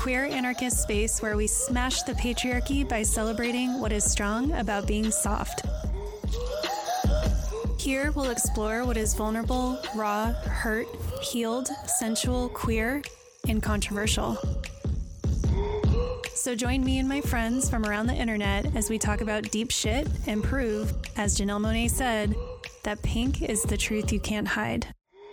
queer anarchist space where we smash the patriarchy by celebrating what is strong about being soft. Here we'll explore what is vulnerable, raw, hurt, healed, sensual, queer, and controversial. So join me and my friends from around the internet as we talk about deep shit and prove, as Janelle Monáe said, that pink is the truth you can't hide.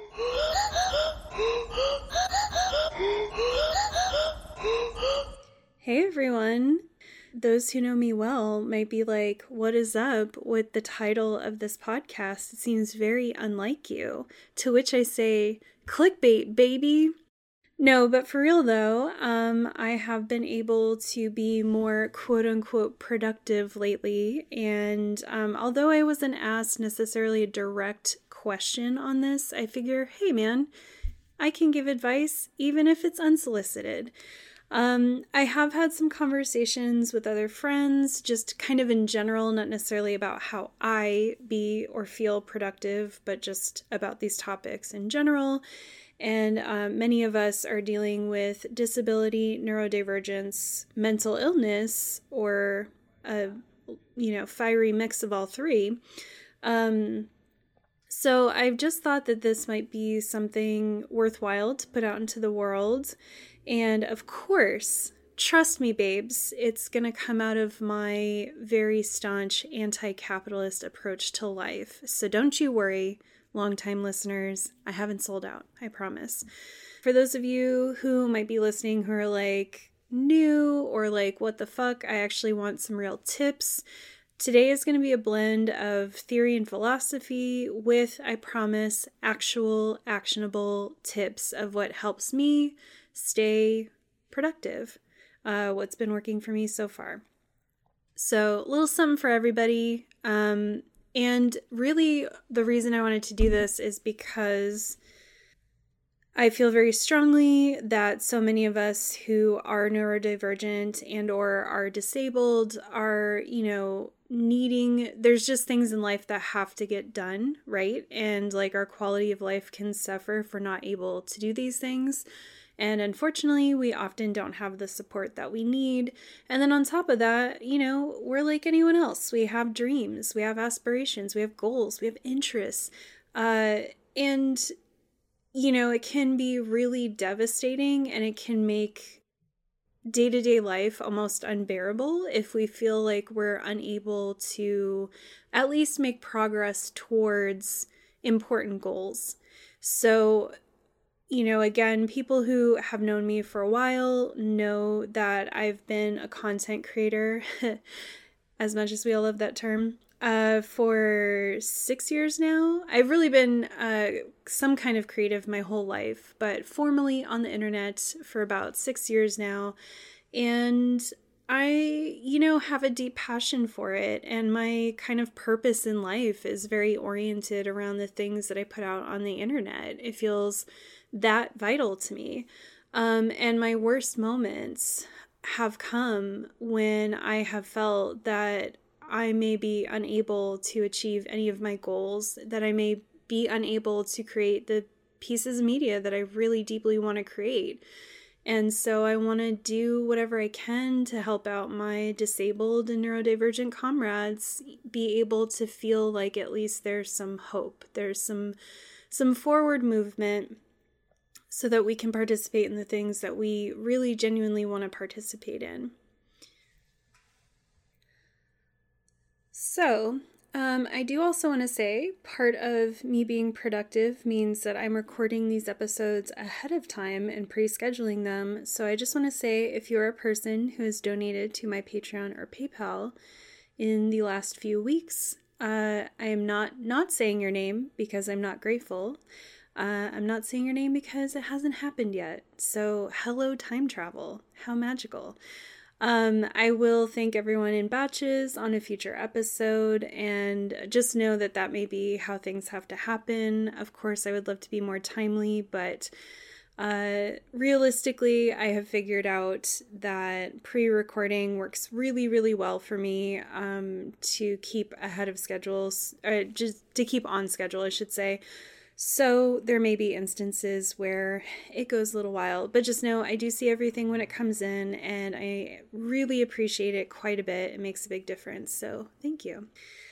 Hey everyone! Those who know me well might be like, what is up with the title of this podcast? It seems very unlike you. To which I say, clickbait, baby! No, but for real though, I have been able to be more quote-unquote productive lately, and although I wasn't asked necessarily a direct question on this, I figure, hey man, I can give advice even if it's unsolicited. I have had some conversations with other friends, just kind of in general, not necessarily about how I be or feel productive, but just about these topics in general. And many of us are dealing with disability, neurodivergence, mental illness, or a fiery mix of all three. So I've just thought that this might be something worthwhile to put out into the world. And of course, trust me, babes, it's going to come out of my very staunch anti-capitalist approach to life. So don't you worry. Longtime listeners, I haven't sold out, I promise. For those of you who might be listening who are like new or like, what the fuck, I actually want some real tips. Today is going to be a blend of theory and philosophy with, I promise, actual actionable tips of what helps me stay productive, what's been working for me so far. So a little something for everybody. And really, the reason I wanted to do this is because I feel very strongly that so many of us who are neurodivergent and or are disabled are, needing, there's just things in life that have to get done, right? And like our quality of life can suffer if we're not able to do these things. And unfortunately, we often don't have the support that we need. And then on top of that, we're like anyone else. We have dreams, we have aspirations, we have goals, we have interests. And, it can be really devastating and it can make day-to-day life almost unbearable if we feel like we're unable to at least make progress towards important goals. So, again, people who have known me for a while know that I've been a content creator, as much as we all love that term, for 6 years now. I've really been some kind of creative my whole life, but formally on the internet for about 6 years now. And I, have a deep passion for it. And my kind of purpose in life is very oriented around the things that I put out on the internet. It feels that vital to me. And my worst moments have come when I have felt that I may be unable to achieve any of my goals, that I may be unable to create the pieces of media that I really deeply want to create. And so I want to do whatever I can to help out my disabled and neurodivergent comrades be able to feel like at least there's some hope, there's some forward movement, so that we can participate in the things that we really genuinely want to participate in. So, I do also want to say part of me being productive means that I'm recording these episodes ahead of time and pre-scheduling them. So I just want to say, if you're a person who has donated to my Patreon or PayPal in the last few weeks, I am not saying your name because I'm not grateful. I'm not saying your name because it hasn't happened yet. So hello, time travel. How magical. I will thank everyone in batches on a future episode, and just know that that may be how things have to happen. Of course, I would love to be more timely, but realistically, I have figured out that pre-recording works really, really well for me to keep ahead of schedules, or just to keep on schedule, I should say. So there may be instances where it goes a little while, but just know I do see everything when it comes in, and I really appreciate it quite a bit. It makes a big difference. So thank you.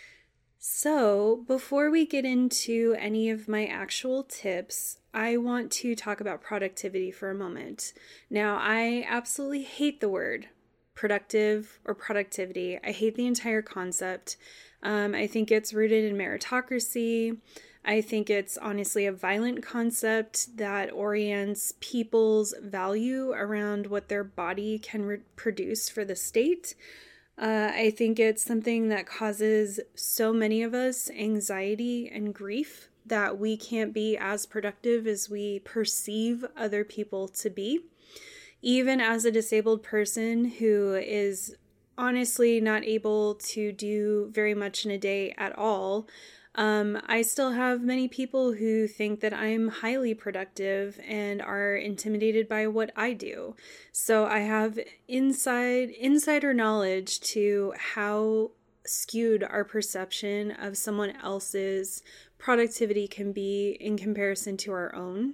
So before we get into any of my actual tips, I want to talk about productivity for a moment. Now, I absolutely hate the word productive or productivity. I hate the entire concept. I think it's rooted in meritocracy. I think it's honestly a violent concept that orients people's value around what their body can produce for the state. I think it's something that causes so many of us anxiety and grief that we can't be as productive as we perceive other people to be. Even as a disabled person who is honestly not able to do very much in a day at all, I still have many people who think that I'm highly productive and are intimidated by what I do. So I have insider knowledge to how skewed our perception of someone else's productivity can be in comparison to our own.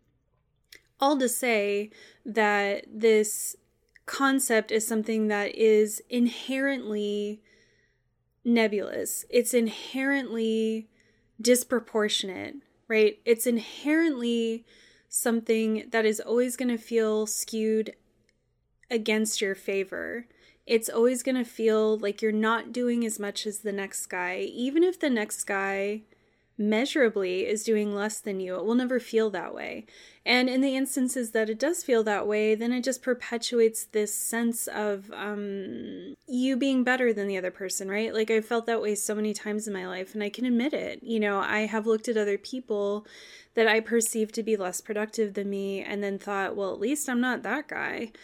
All to say that this concept is something that is inherently nebulous. It's inherently disproportionate, right? It's inherently something that is always going to feel skewed against your favor. It's always going to feel like you're not doing as much as the next guy. Even if the next guy measurably is doing less than you, it will never feel that way. And in the instances that it does feel that way, then it just perpetuates this sense of you being better than the other person, right? Like I've felt that way so many times in my life, and I can admit it. You know, I have looked at other people that I perceived to be less productive than me and then thought, well, at least I'm not that guy.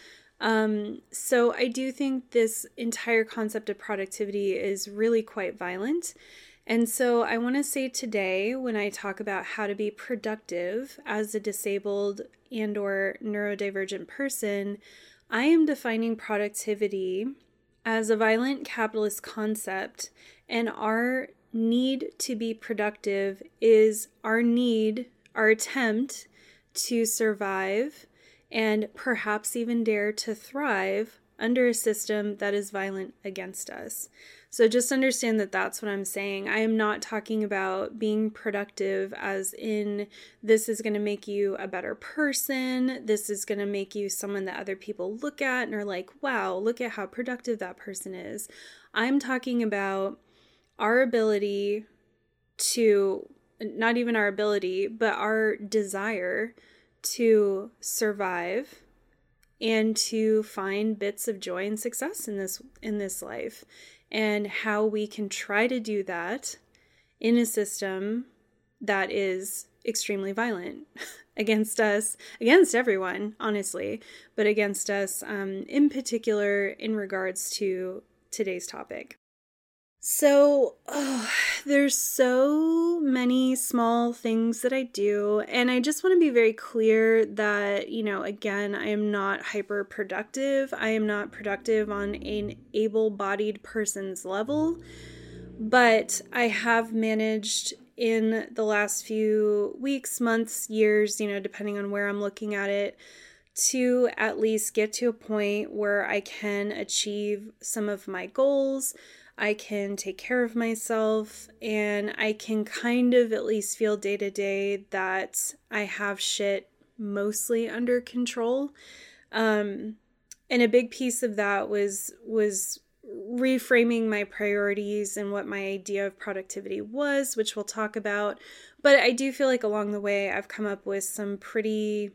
So I do think this entire concept of productivity is really quite violent. And so I want to say today, when I talk about how to be productive as a disabled and or neurodivergent person, I am defining productivity as a violent capitalist concept, and our need to be productive is our attempt to survive and perhaps even dare to thrive under a system that is violent against us. So just understand that that's what I'm saying. I am not talking about being productive as in this is going to make you a better person. This is going to make you someone that other people look at and are like, wow, look at how productive that person is. I'm talking about our ability to, not even our ability, but our desire to survive and to find bits of joy and success in this life, and how we can try to do that in a system that is extremely violent against us, against everyone, honestly, but against us in particular in regards to today's topic. So there's so many small things that I do, and I just want to be very clear that, you know, again, I am not hyper productive. I am not productive on an able-bodied person's level, but I have managed in the last few weeks, months, years, you know, depending on where I'm looking at it, to at least get to a point where I can achieve some of my goals. I can take care of myself, and I can kind of at least feel day to day that I have shit mostly under control. And a big piece of that was reframing my priorities and what my idea of productivity was, which we'll talk about. But I do feel like along the way, I've come up with some pretty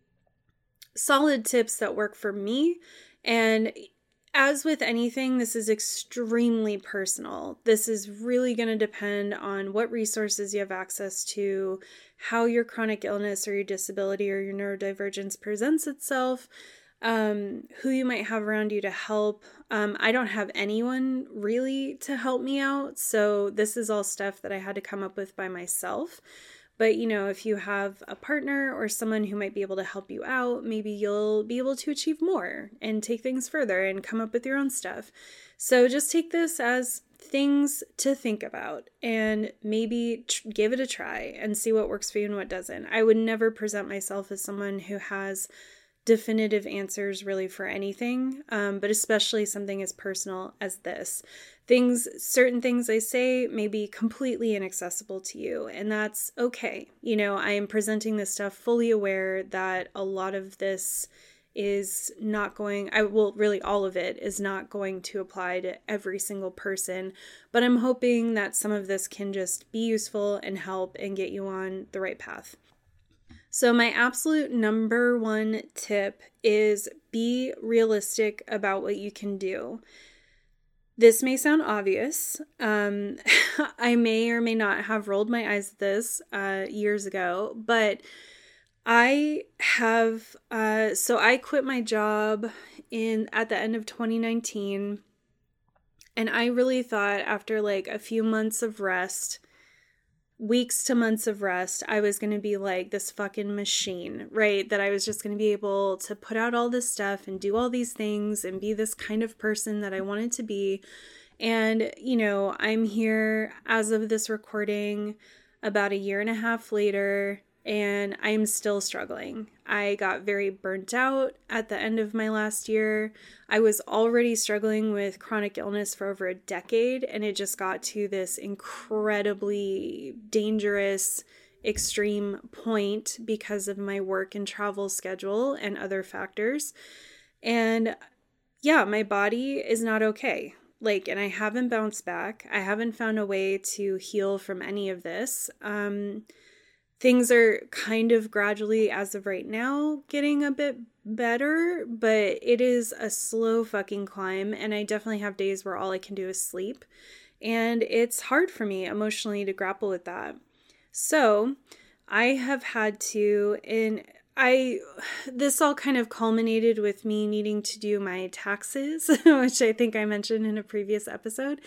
solid tips that work for me. And as with anything, this is extremely personal. This is really going to depend on what resources you have access to, how your chronic illness or your disability or your neurodivergence presents itself, who you might have around you to help. I don't have anyone really to help me out, so this is all stuff that I had to come up with by myself. But, you know, if you have a partner or someone who might be able to help you out, maybe you'll be able to achieve more and take things further and come up with your own stuff. So just take this as things to think about and maybe give it a try and see what works for you and what doesn't. I would never present myself as someone who has definitive answers really for anything, but especially something as personal as this. Certain things I say may be completely inaccessible to you, and that's okay. I am presenting this stuff fully aware that a lot of this is not going, really all of it is not going to apply to every single person, but I'm hoping that some of this can just be useful and help and get you on the right path. So my absolute number one tip is be realistic about what you can do. This may sound obvious. I may or may not have rolled my eyes at this years ago, but I have, so I quit my job at the end of 2019, and I really thought after like a few months of rest, weeks to months of rest, I was going to be like this fucking machine, right? That I was just going to be able to put out all this stuff and do all these things and be this kind of person that I wanted to be. And, I'm here as of this recording about a year and a half later, and I'm still struggling. I got very burnt out at the end of my last year. I was already struggling with chronic illness for over a decade, and it just got to this incredibly dangerous, extreme point because of my work and travel schedule and other factors. And yeah, my body is not okay. And I haven't bounced back. I haven't found a way to heal from any of this. Things are kind of gradually, as of right now, getting a bit better, but it is a slow fucking climb, and I definitely have days where all I can do is sleep, and it's hard for me emotionally to grapple with that. So I have had to, this all kind of culminated with me needing to do my taxes, which I think I mentioned in a previous episode.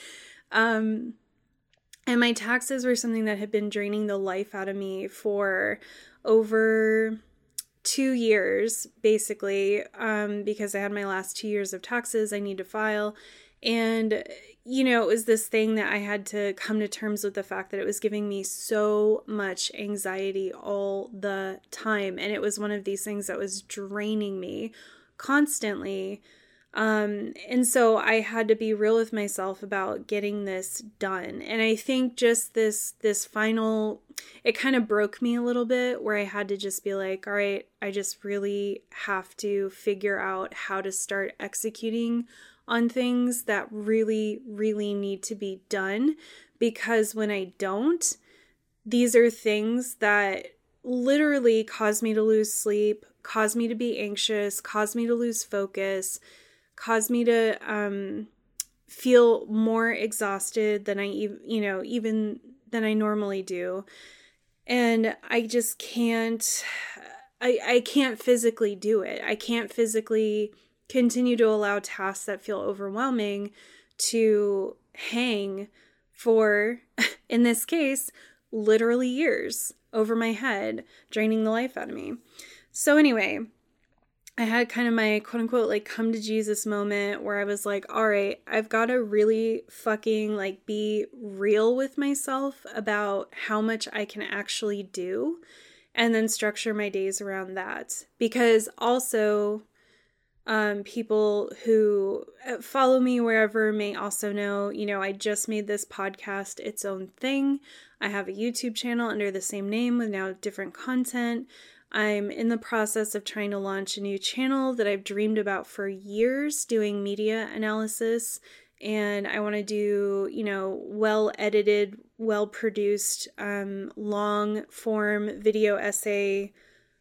And my taxes were something that had been draining the life out of me for over 2 years, basically, because I had my last 2 years of taxes I need to file. And, it was this thing that I had to come to terms with the fact that it was giving me so much anxiety all the time. And it was one of these things that was draining me constantly. And so I had to be real with myself about getting this done. And I think just this final, it kind of broke me a little bit, where I had to just be like, all right, I just really have to figure out how to start executing on things that really, really need to be done. Because when I don't, these are things that literally cause me to lose sleep, cause me to be anxious, cause me to lose focus, cause me to feel more exhausted than even than I normally do. And I just can't, I can't physically do it. I can't physically continue to allow tasks that feel overwhelming to hang for, in this case, literally years over my head, draining the life out of me. So anyway, I had kind of my quote unquote come to Jesus moment where I was like, all right, I've got to really fucking be real with myself about how much I can actually do, and then structure my days around that. Because also, people who follow me wherever may also know, I just made this podcast its own thing. I have a YouTube channel under the same name with now different content. I'm in the process of trying to launch a new channel that I've dreamed about for years, doing media analysis. And I want to do, well-edited, well-produced, long-form video essay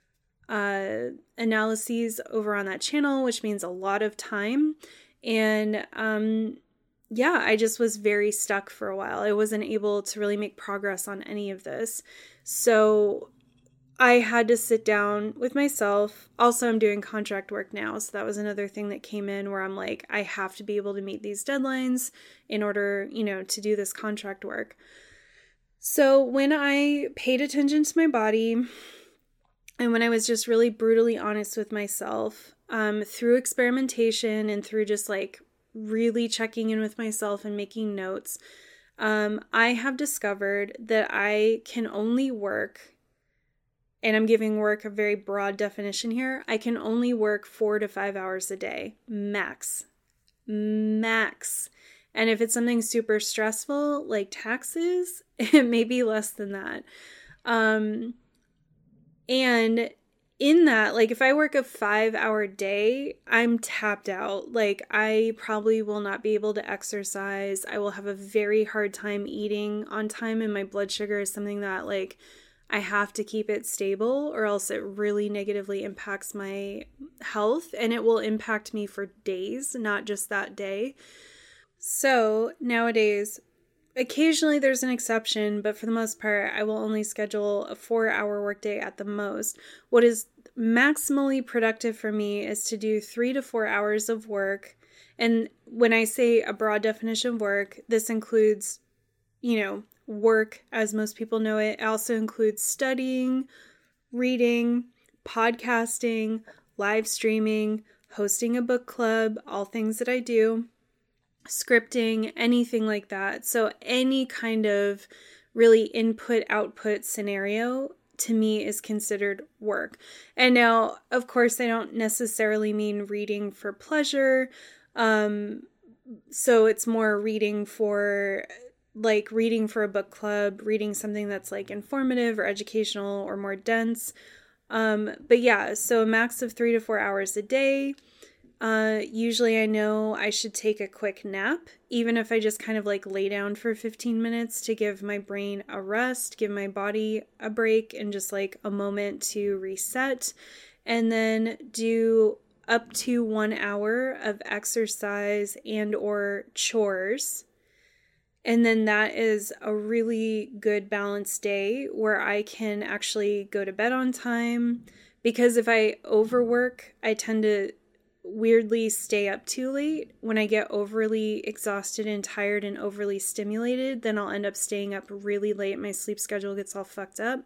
analyses over on that channel, which means a lot of time. And I just was very stuck for a while. I wasn't able to really make progress on any of this. So I had to sit down with myself. Also, I'm doing contract work now. So that was another thing that came in where I'm like, I have to be able to meet these deadlines in order, to do this contract work. So when I paid attention to my body, and when I was just really brutally honest with myself, through experimentation and through just really checking in with myself and making notes, I have discovered that I can only work, and I'm giving work a very broad definition here, I can only work 4 to 5 hours a day, max. Max. And if it's something super stressful, like taxes, it may be less than that. And in that, like if I work a 5-hour day, I'm tapped out. Like I probably will not be able to exercise. I will have a very hard time eating on time, and my blood sugar is something that like I have to keep it stable, or else it really negatively impacts my health, and it will impact me for days, not just that day. So nowadays, occasionally there's an exception, but for the most part, I will only schedule a 4-hour workday at the most. What is maximally productive for me is to do 3 to 4 hours of work. And when I say a broad definition of work, this includes, work as most people know it. It also includes studying, reading, podcasting, live streaming, hosting a book club, all things that I do, scripting, anything like that. So any kind of really input-output scenario to me is considered work. And now, of course, I don't necessarily mean reading for pleasure. So it's more reading for a book club, reading something that's like informative or educational or more dense. But yeah, so a max of 3 to 4 hours a day. Usually I know I should take a quick nap, even if I just kind of like lay down for 15 minutes to give my brain a rest, give my body a break, and just like a moment to reset. And then do up to 1 hour of exercise and or chores. And then that is a really good balanced day where I can actually go to bed on time. Because if I overwork, I tend to weirdly stay up too late. When I get overly exhausted and tired and overly stimulated, then I'll end up staying up really late. My sleep schedule gets all fucked up.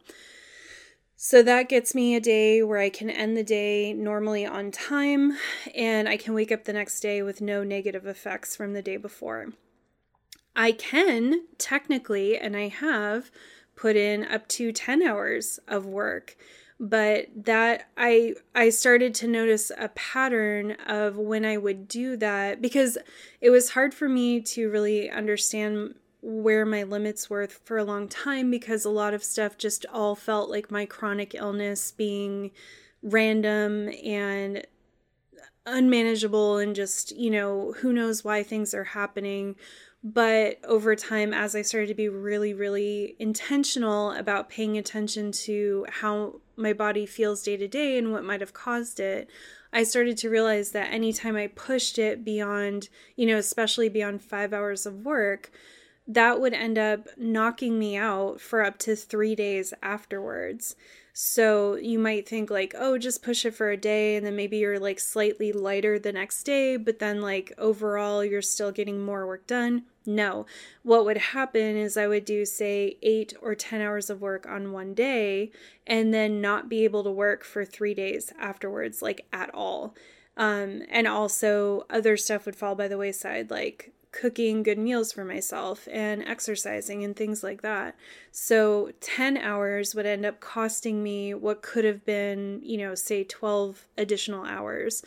So that gets me a day where I can end the day normally on time, and I can wake up the next day with no negative effects from the day before. I can technically, and I have, put in up to 10 hours of work, but that I started to notice a pattern of when I would do that, because it was hard for me to really understand where my limits were for a long time, because a lot of stuff just all felt like my chronic illness being random and unmanageable and just, who knows why things are happening. But over time, as I started to be really, really intentional about paying attention to how my body feels day to day and what might have caused it, I started to realize that anytime I pushed it beyond, especially beyond 5 hours of work, that would end up knocking me out for up to 3 days afterwards. So you might think like, oh, just push it for a day and then maybe you're like slightly lighter the next day, but then like overall you're still getting more work done. No, what would happen is I would do say 8 or 10 hours of work on one day and then not be able to work for 3 days afterwards, like at all. And also other stuff would fall by the wayside, like cooking good meals for myself and exercising and things like that. So 10 hours would end up costing me what could have been, say 12 additional hours.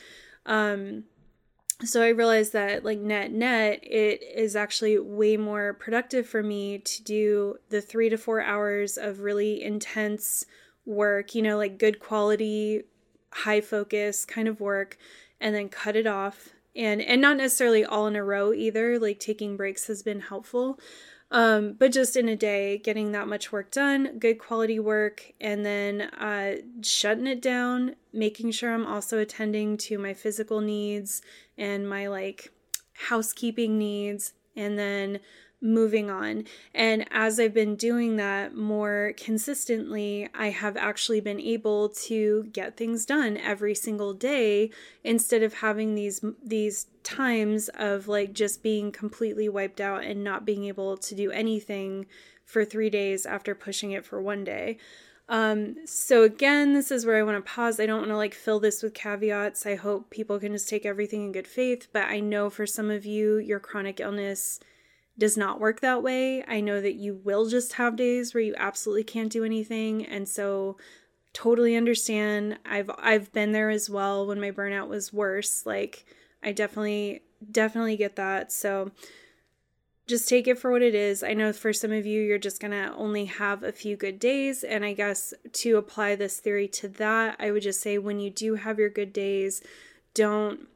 So I realized that like net, it is actually way more productive for me to do the 3 to 4 hours of really intense work, like good quality, high focus kind of work, and then cut it off. And not necessarily all in a row either, like taking breaks has been helpful. But just in a day, getting that much work done, good quality work, and then shutting it down, making sure I'm also attending to my physical needs and my like housekeeping needs, and then moving on. And as I've been doing that more consistently, I have actually been able to get things done every single day instead of having these times of like just being completely wiped out and not being able to do anything for 3 days after pushing it for one day. So again, this is where I want to pause. I don't want to like fill this with caveats. I hope people can just take everything in good faith. But I know for some of you, your chronic illness does not work that way. I know that you will just have days where you absolutely can't do anything. And so totally understand. I've been there as well when my burnout was worse. Like I definitely get that. So just take it for what it is. I know for some of you, you're just going to only have a few good days. And I guess to apply this theory to that, I would just say when you do have your good days, don't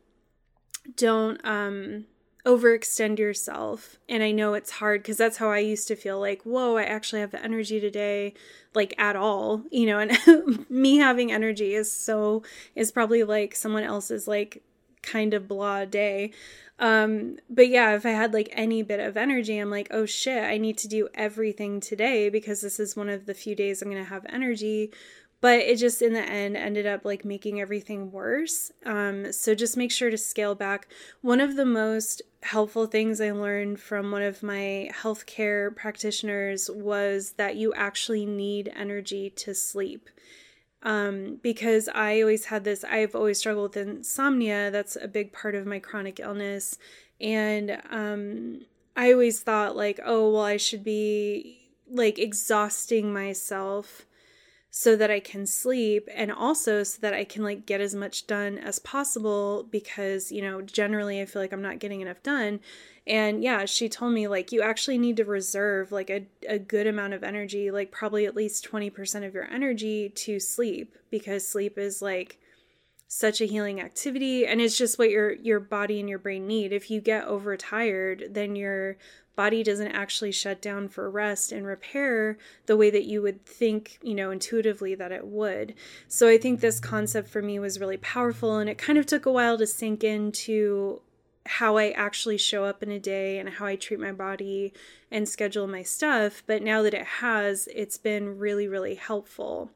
overextend yourself. And I know it's hard because that's how I used to feel like, whoa, I actually have the energy today, like at all, you know, and me having energy is probably like someone else's like kind of blah day. But yeah, if I had like any bit of energy, I'm like, oh shit, I need to do everything today because this is one of the few days I'm going to have energy. But it just in the end ended up like making everything worse. So just make sure to scale back. One of the most helpful things I learned from one of my healthcare practitioners was that you actually need energy to sleep. Because I've always struggled with insomnia. That's a big part of my chronic illness. And I always thought like, oh, well, I should be like exhausting myself so that I can sleep, and also so that I can like get as much done as possible because, you know, generally I feel like I'm not getting enough done. And yeah, she told me like you actually need to reserve like a good amount of energy, like probably at least 20% of your energy to sleep, because sleep is like such a healing activity and it's just what your body and your brain need. If you get overtired, then your body doesn't actually shut down for rest and repair the way that you would think, you know, intuitively that it would. So I think this concept for me was really powerful, and it kind of took a while to sink into how I actually show up in a day and how I treat my body and schedule my stuff. But now that it has, it's been really, really helpful.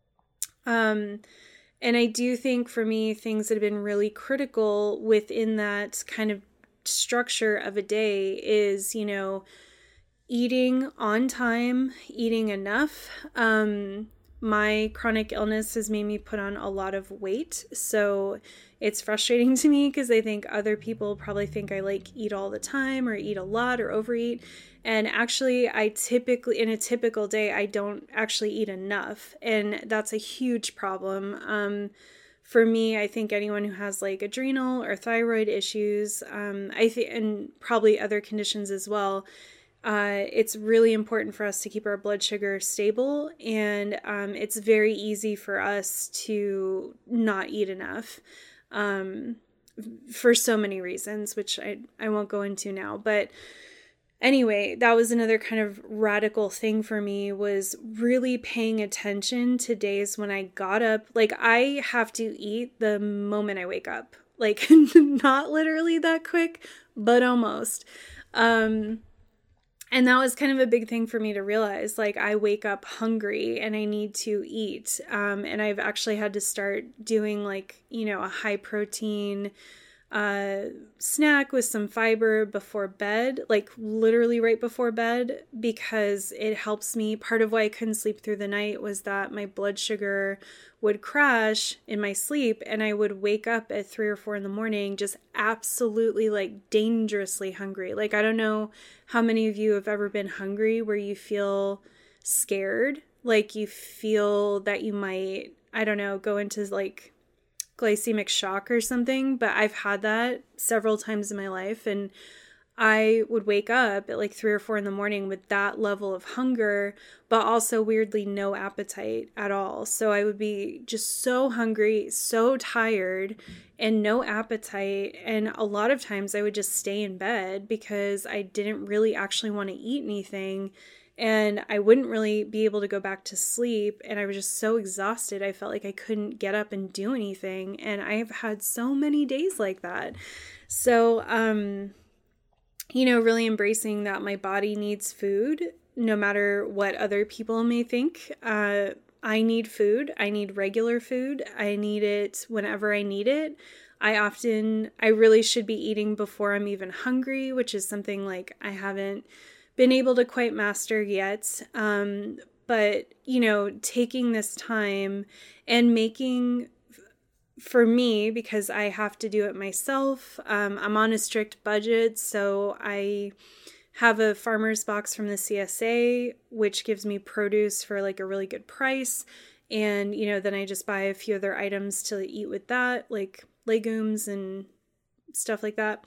And I do think for me, things that have been really critical within that kind of structure of a day is, you know, eating on time, eating enough. My chronic illness has made me put on a lot of weight. So it's frustrating to me because I think other people probably think I like eat all the time or eat a lot or overeat. And actually, in a typical day, I don't actually eat enough. And that's a huge problem. For me, I think anyone who has like adrenal or thyroid issues, and probably other conditions as well, it's really important for us to keep our blood sugar stable. And it's very easy for us to not eat enough for so many reasons, which I won't go into now. But anyway, that was another kind of radical thing for me, was really paying attention to days when I got up. Like I have to eat the moment I wake up, like not literally that quick, but almost. And that was kind of a big thing for me to realize, like I wake up hungry and I need to eat. And I've actually had to start doing like, you know, a high protein snack with some fiber before bed, like literally right before bed, because it helps me. Part of why I couldn't sleep through the night was that my blood sugar would crash in my sleep and I would wake up at 3 or 4 in the morning just absolutely like dangerously hungry. Like I don't know how many of you have ever been hungry where you feel scared, like you feel that you might, I don't know, go into like glycemic shock or something, but I've had that several times in my life, and I would wake up at like 3 or 4 in the morning with that level of hunger, but also weirdly no appetite at all. So I would be just so hungry, so tired, and no appetite. And a lot of times I would just stay in bed because I didn't really actually want to eat anything. And I wouldn't really be able to go back to sleep. And I was just so exhausted. I felt like I couldn't get up and do anything. And I've had so many days like that. So, you know, really embracing that my body needs food, no matter what other people may think. I need food. I need regular food. I need it whenever I need it. I really should be eating before I'm even hungry, which is something like I haven't been able to quite master yet. But, taking this time and making, for me, because I have to do it myself, I'm on a strict budget, so I have a farmer's box from the CSA, which gives me produce for like a really good price. And, then I just buy a few other items to eat with that, like legumes and stuff like that.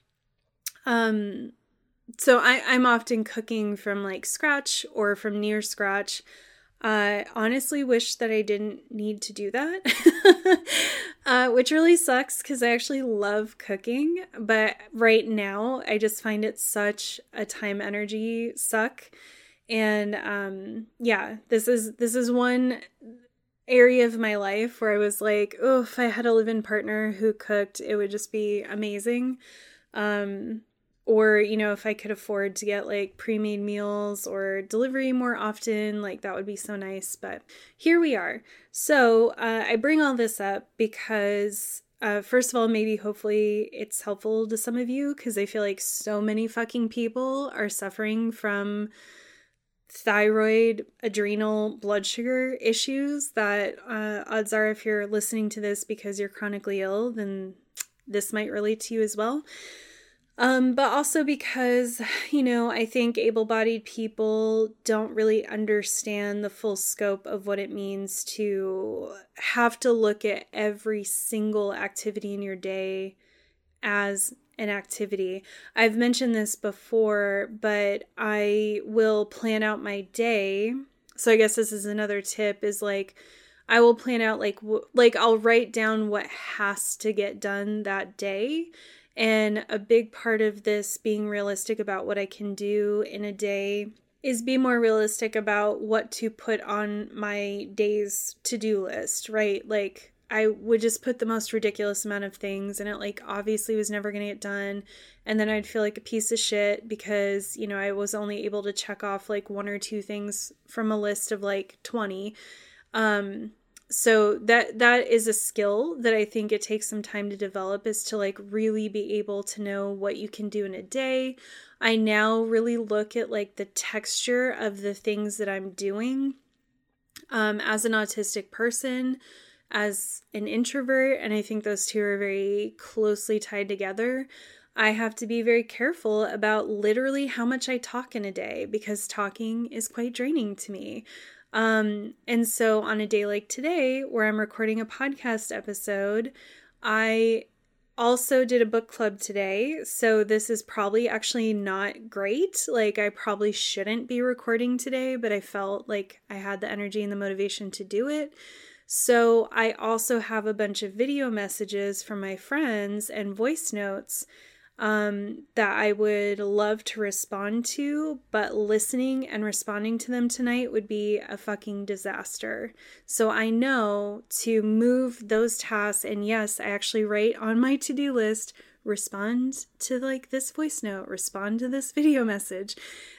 So I'm often cooking from like scratch or from near scratch. I honestly wish that I didn't need to do that, which really sucks because I actually love cooking. But right now, I just find it such a time energy suck. And this is one area of my life where I was like, oh, if I had a live-in partner who cooked, it would just be amazing. Or, if I could afford to get like pre-made meals or delivery more often, like that would be so nice. But here we are. So I bring all this up because, first of all, maybe hopefully it's helpful to some of you, because I feel like so many fucking people are suffering from thyroid, adrenal, blood sugar issues that odds are, if you're listening to this because you're chronically ill, then this might relate to you as well. But also because, I think able-bodied people don't really understand the full scope of what it means to have to look at every single activity in your day as an activity. I've mentioned this before, but I will plan out my day. So I guess this is another tip, is like, I will plan out like I'll write down what has to get done that day. And a big part of this being realistic about what I can do in a day is be more realistic about what to put on my day's to-do list, right? Like, I would just put the most ridiculous amount of things, and it like obviously was never going to get done. And then I'd feel like a piece of shit because, I was only able to check off like one or two things from a list of like 20. So that is a skill that I think it takes some time to develop, is to like really be able to know what you can do in a day. I now really look at like the texture of the things that I'm doing. As an autistic person, as an introvert, and I think those two are very closely tied together, I have to be very careful about literally how much I talk in a day, because talking is quite draining to me. And so on a day like today, where I'm recording a podcast episode, I also did a book club today. So this is probably actually not great. Like, I probably shouldn't be recording today, but I felt like I had the energy and the motivation to do it. So I also have a bunch of video messages from my friends and voice notes that I would love to respond to, but listening and responding to them tonight would be a fucking disaster. So I know to move those tasks, and yes, I actually write on my to-do list, respond to like this voice note, respond to this video message,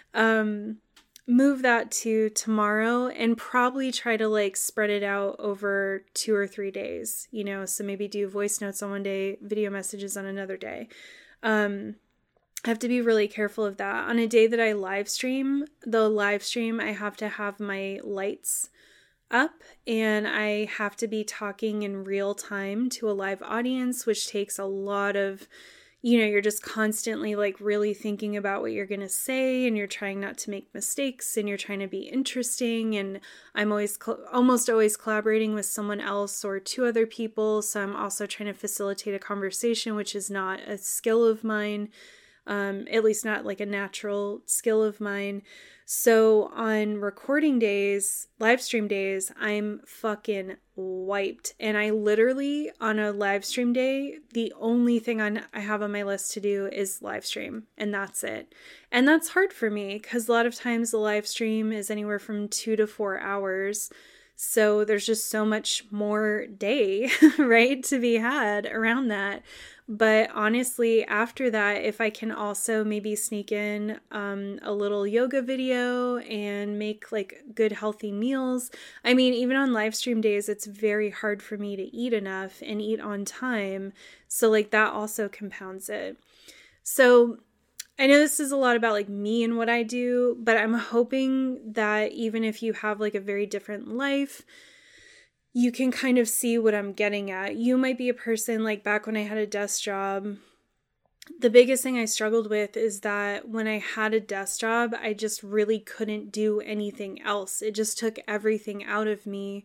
move that to tomorrow, and probably try to like spread it out over 2 or 3 days, so maybe do voice notes on one day, video messages on another day. I have to be really careful of that. On a day that I live stream, I have to have my lights up, and I have to be talking in real time to a live audience, which takes a lot of, you're just constantly like really thinking about what you're going to say, and you're trying not to make mistakes, and you're trying to be interesting. And I'm almost always collaborating with someone else or 2 other people. So I'm also trying to facilitate a conversation, which is not a skill of mine, at least not like a natural skill of mine. So on recording days, live stream days, I'm fucking wiped. And I literally, on a live stream day, the only thing I have on my list to do is live stream, and that's it. And that's hard for me because a lot of times the live stream is anywhere from 2 to 4 hours. So there's just so much more day, right, to be had around that. But honestly, after that, if I can also maybe sneak in a little yoga video and make like good healthy meals. I mean, even on live stream days, it's very hard for me to eat enough and eat on time. So like that also compounds it. So I know this is a lot about like me and what I do, but I'm hoping that even if you have like a very different life, you can kind of see what I'm getting at. You might be a person like back when I had a desk job. The biggest thing I struggled with is that when I had a desk job, I just really couldn't do anything else. It just took everything out of me.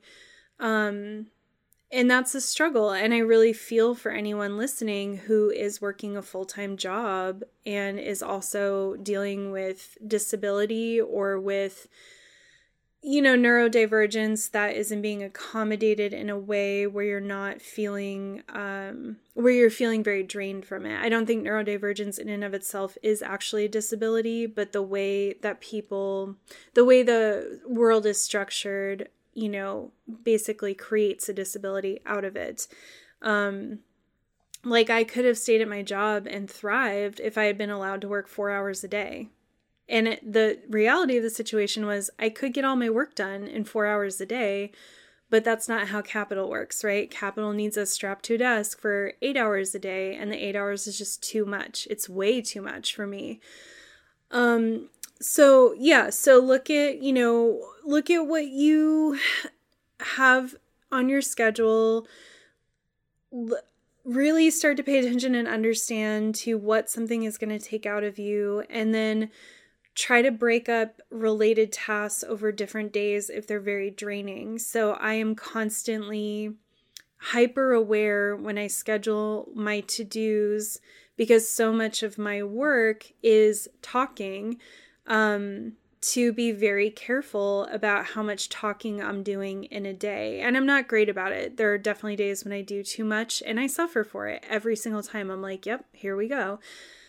And that's a struggle. And I really feel for anyone listening who is working a full-time job and is also dealing with disability or with, neurodivergence that isn't being accommodated in a way where you're not feeling, where you're feeling very drained from it. I don't think neurodivergence in and of itself is actually a disability, but the way the world is structured, basically creates a disability out of it. Like I could have stayed at my job and thrived if I had been allowed to work 4 hours a day. And the reality of the situation was I could get all my work done in 4 hours a day, but that's not how capital works, right? Capital needs us strapped to a desk for 8 hours a day, and the 8 hours is just too much. It's way too much for me. So look at what you have on your schedule. Really start to pay attention and understand to what something is going to take out of you, and then try to break up related tasks over different days if they're very draining. So I am constantly hyper aware when I schedule my to-dos because so much of my work is talking, to be very careful about how much talking I'm doing in a day. And I'm not great about it. There are definitely days when I do too much and I suffer for it every single time. I'm like, yep, here we go.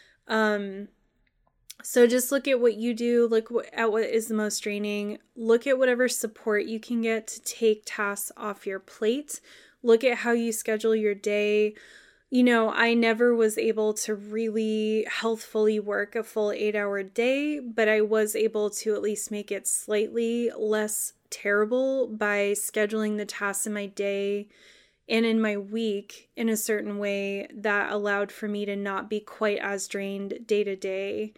So just look at what you do, look at what is the most draining, look at whatever support you can get to take tasks off your plate, look at how you schedule your day. I never was able to really healthfully work a full 8-hour day, but I was able to at least make it slightly less terrible by scheduling the tasks in my day and in my week in a certain way that allowed for me to not be quite as drained day to day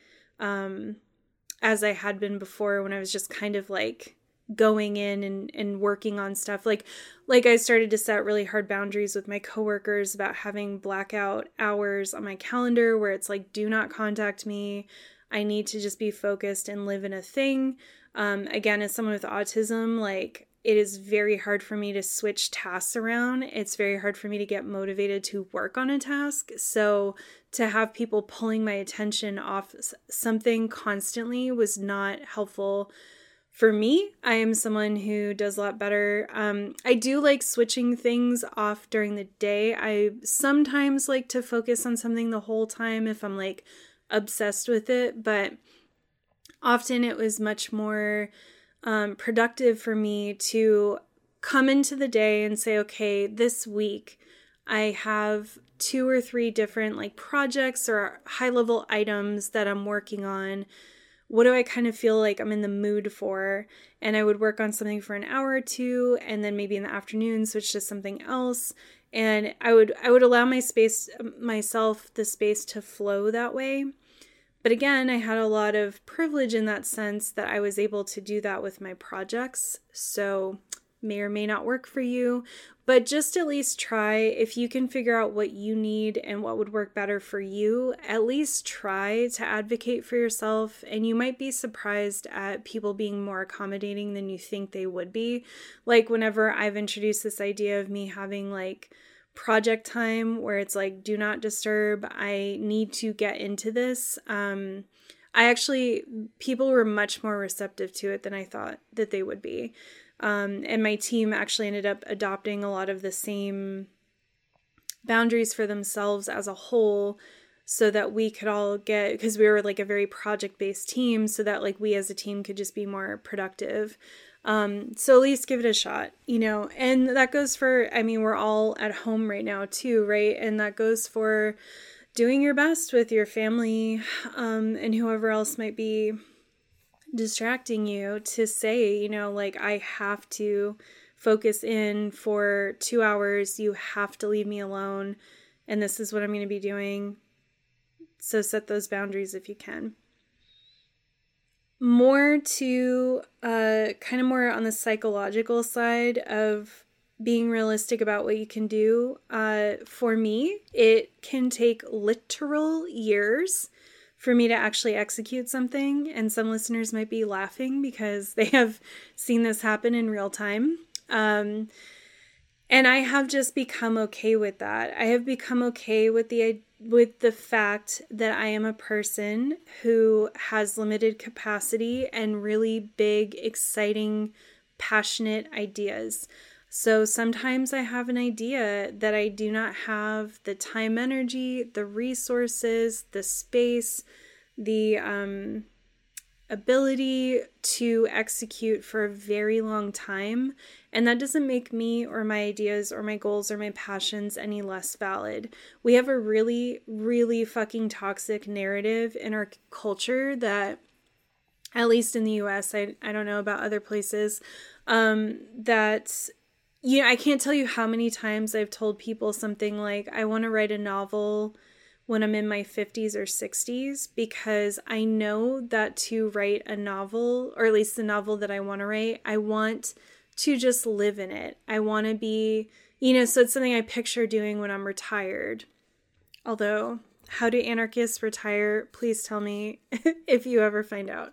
as I had been before when I was just kind of like going in and working on stuff. Like I started to set really hard boundaries with my coworkers about having blackout hours on my calendar where it's like, do not contact me. I need to just be focused and live in a thing. Again, as someone with autism, like it is very hard for me to switch tasks around. It's very hard for me to get motivated to work on a task. So to have people pulling my attention off something constantly was not helpful for me. I am someone who does a lot better. I do like switching things off during the day. I sometimes like to focus on something the whole time if I'm like obsessed with it, but often it was much more productive for me to come into the day and say, okay, this week I have 2 or 3 different like projects or high level items that I'm working on. What do I kind of feel like I'm in the mood for? And I would work on something for an hour or two, and then maybe in the afternoon switch to something else. And I would allow myself the space to flow that way. But again, I had a lot of privilege in that sense that I was able to do that with my projects. So may or may not work for you, but just at least try. If you can figure out what you need and what would work better for you, at least try to advocate for yourself. And you might be surprised at people being more accommodating than you think they would be. Like whenever I've introduced this idea of me having like project time where it's like, do not disturb, I need to get into this. People were much more receptive to it than I thought that they would be. And my team actually ended up adopting a lot of the same boundaries for themselves as a whole so that we could all because we were like a very project-based team, so that like we as a team could just be more productive. So at least give it a shot, and that goes for, we're all at home right now too, right? And that goes for doing your best with your family, and whoever else might be distracting you to say, like, I have to focus in for 2 hours. You have to leave me alone. And this is what I'm going to be doing. So set those boundaries if you can. More to kind of more on the psychological side of being realistic about what you can do. For me, it can take literal years for me to actually execute something. And some listeners might be laughing because they have seen this happen in real time. And I have just become okay with that. I have become okay with the fact that I am a person who has limited capacity and really big, exciting, passionate ideas. So sometimes I have an idea that I do not have the time, energy, the resources, the space, the ability to execute for a very long time. And that doesn't make me or my ideas or my goals or my passions any less valid. We have a really, really fucking toxic narrative in our culture that, at least in the US, I don't know about other places, that, you know, I can't tell you how many times I've told people something like, I want to write a novel when I'm in my 50s or 60s, because I know that to write a novel, or at least the novel that I want to write, I want to just live in it. I want to be, you know, so it's something I picture doing when I'm retired. Although, how do anarchists retire? Please tell me if you ever find out.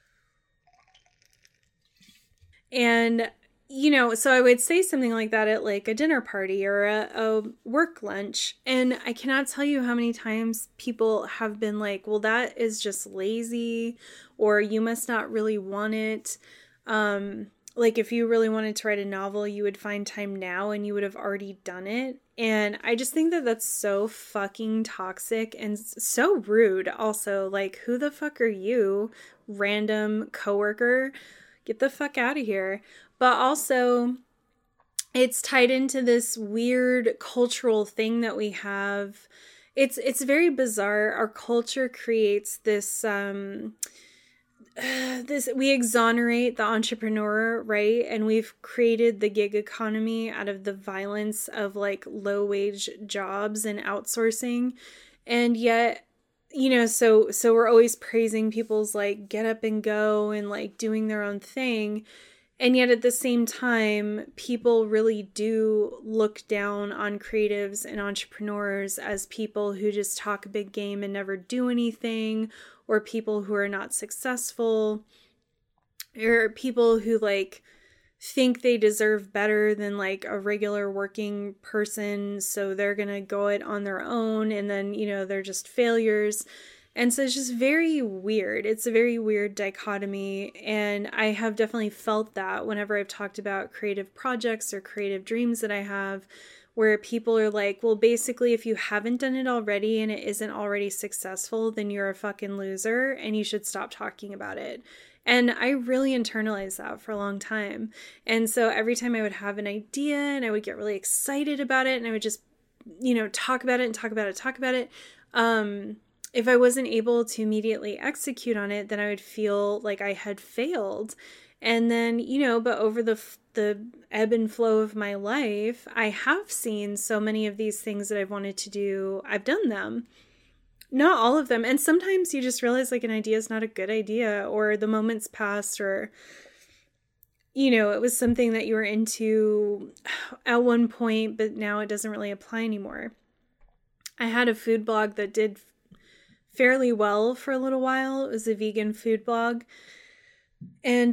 And you know, so I would say something like that at like a dinner party or a work lunch. And I cannot tell you how many times people have been like, well, that is just lazy, or you must not really want it. Like if you really wanted to write a novel, you would find time now and you would have already done it. And I just think that that's so fucking toxic and so rude. Also, like, who the fuck are you, random coworker? Get the fuck out of here. But also, it's tied into this weird cultural thing that we have. It's very bizarre. Our culture creates this we exonerate the entrepreneur, right? And we've created the gig economy out of the violence of like low wage jobs and outsourcing. And yet, you know, so we're always praising people's like get up and go and like doing their own thing. And yet at the same time, people really do look down on creatives and entrepreneurs as people who just talk a big game and never do anything, or people who are not successful, or people who like think they deserve better than like a regular working person, so they're gonna go it on their own, and then, you know, they're just failures. And so it's just very weird. It's a very weird dichotomy. And I have definitely felt that whenever I've talked about creative projects or creative dreams that I have, where people are like, well, basically, if you haven't done it already and it isn't already successful, then you're a fucking loser and you should stop talking about it. And I really internalized that for a long time. And so every time I would have an idea and I would get really excited about it and I would just, you know, talk about it and talk about it. If I wasn't able to immediately execute on it, then I would feel like I had failed. And then, you know, but over the ebb and flow of my life, I have seen so many of these things that I've wanted to do. I've done them. Not all of them. And sometimes you just realize like an idea is not a good idea, or the moment's passed, or, you know, it was something that you were into at one point, but now it doesn't really apply anymore. I had a food blog that did fairly well for a little while. It was a vegan food blog. And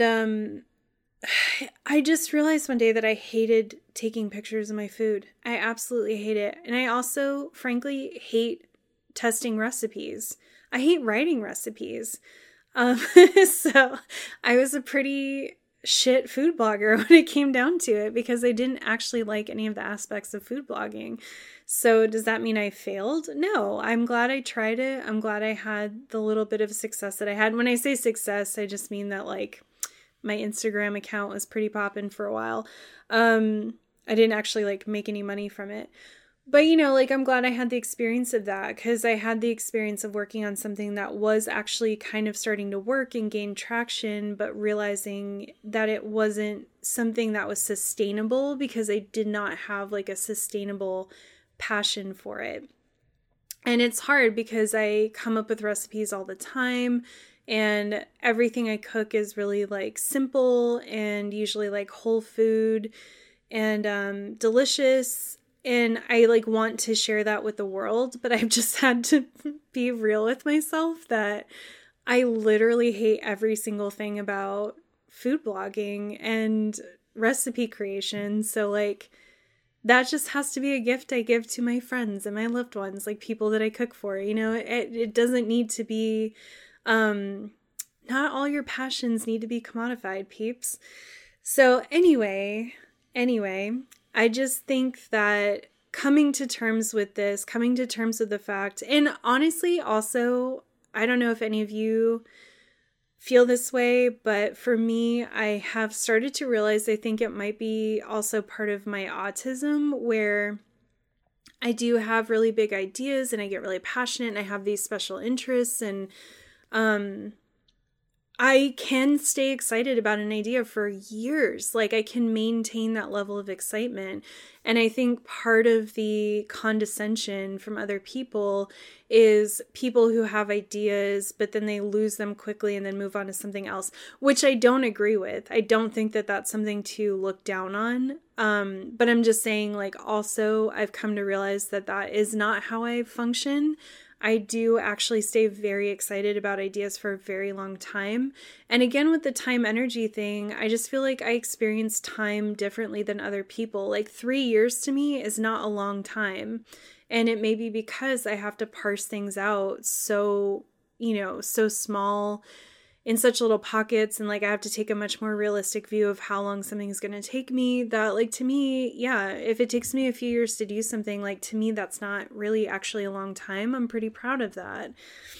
I just realized one day that I hated taking pictures of my food. I absolutely hate it. And I also, frankly, hate testing recipes. I hate writing recipes. So I was a pretty shit food blogger when it came down to it, because I didn't actually like any of the aspects of food blogging. So does that mean I failed? No, I'm glad I tried it. I'm glad I had the little bit of success that I had. When I say success, I just mean that like my Instagram account was pretty poppin' for a while. I didn't actually like make any money from it. But, you know, like I'm glad I had the experience of that, because I had the experience of working on something that was actually kind of starting to work and gain traction, but realizing that it wasn't something that was sustainable because I did not have like a sustainable passion for it. And it's hard because I come up with recipes all the time, and everything I cook is really like simple and usually like whole food and delicious. And I like want to share that with the world, but I've just had to be real with myself that I literally hate every single thing about food blogging and recipe creation. So like that just has to be a gift I give to my friends and my loved ones, like people that I cook for. You know, it doesn't need to be, not all your passions need to be commodified, peeps. So anyway, I just think that coming to terms with this, coming to terms with the fact, and honestly, also, I don't know if any of you feel this way, but for me, I have started to realize I think it might be also part of my autism, where I do have really big ideas and I get really passionate and I have these special interests, and I can stay excited about an idea for years. Like I can maintain that level of excitement. And I think part of the condescension from other people is people who have ideas, but then they lose them quickly and then move on to something else, which I don't agree with. I don't think that that's something to look down on. But I'm just saying, like, also I've come to realize that that is not how I function. I do actually stay very excited about ideas for a very long time. And again, with the time energy thing, I just feel like I experience time differently than other people. Like 3 years to me is not a long time. And it may be because I have to parse things out so, so small in such little pockets, and like I have to take a much more realistic view of how long something's going to take me, that like to me, yeah, if it takes me a few years to do something, like to me that's not really actually a long time. I'm pretty proud of that.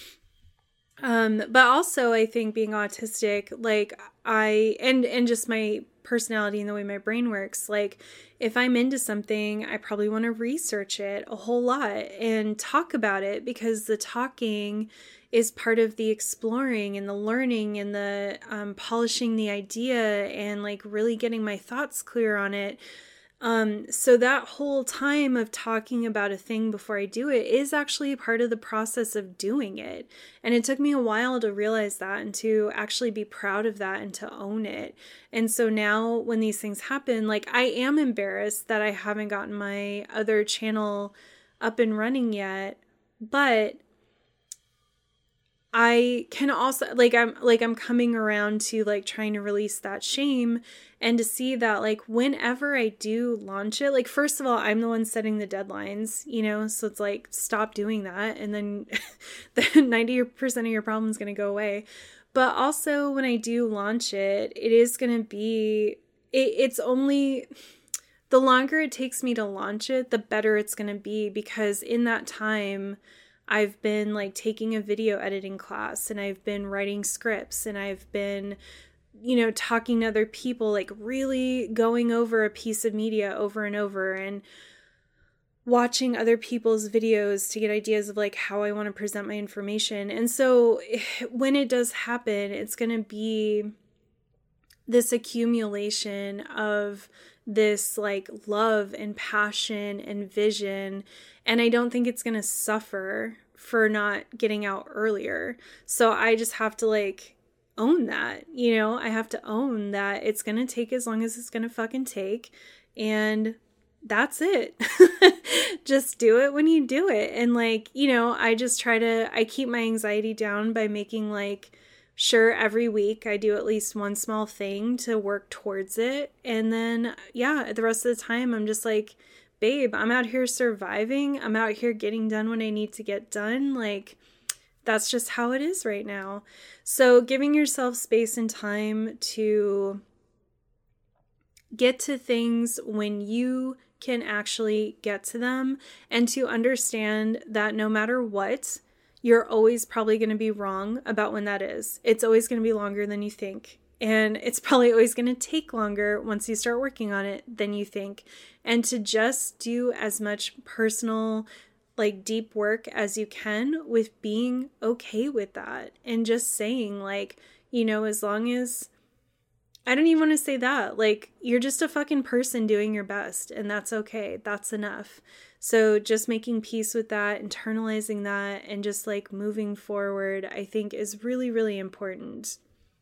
But also I think being autistic, like and just my personality and the way my brain works, like if I'm into something, I probably want to research it a whole lot and talk about it, because the talking is part of the exploring and the learning and the polishing the idea and like really getting my thoughts clear on it. So that whole time of talking about a thing before I do it is actually part of the process of doing it. And it took me a while to realize that and to actually be proud of that and to own it. And so now when these things happen, like I am embarrassed that I haven't gotten my other channel up and running yet, but I can also I'm coming around to like trying to release that shame and to see that like whenever I do launch it, like first of all, I'm the one setting the deadlines, so it's like stop doing that and then the 90% of your problem is going to go away. But also when I do launch it, it is going to be it's only the longer it takes me to launch it, the better it's going to be, because in that time I've been like taking a video editing class, and I've been writing scripts, and I've been, talking to other people, like really going over a piece of media over and over and watching other people's videos to get ideas of like how I want to present my information. And so when it does happen, it's going to be this accumulation of this like love and passion and vision. And I don't think it's going to suffer for not getting out earlier. So I just have to like own that, I have to own that it's going to take as long as it's going to fucking take. And that's it. Just do it when you do it. And like, I keep my anxiety down by making like, sure, every week I do at least one small thing to work towards it. And then, yeah, the rest of the time I'm just like, babe, I'm out here surviving. I'm out here getting done when I need to get done. Like, that's just how it is right now. So giving yourself space and time to get to things when you can actually get to them, and to understand that no matter what, you're always probably going to be wrong about when that is. It's always going to be longer than you think. And it's probably always going to take longer once you start working on it than you think. And to just do as much personal, like deep work as you can with being okay with that. And just saying like, as long as I don't even want to say that. Like, you're just a fucking person doing your best, and that's okay. That's enough. So just making peace with that, internalizing that, and just like moving forward, I think is really, really important.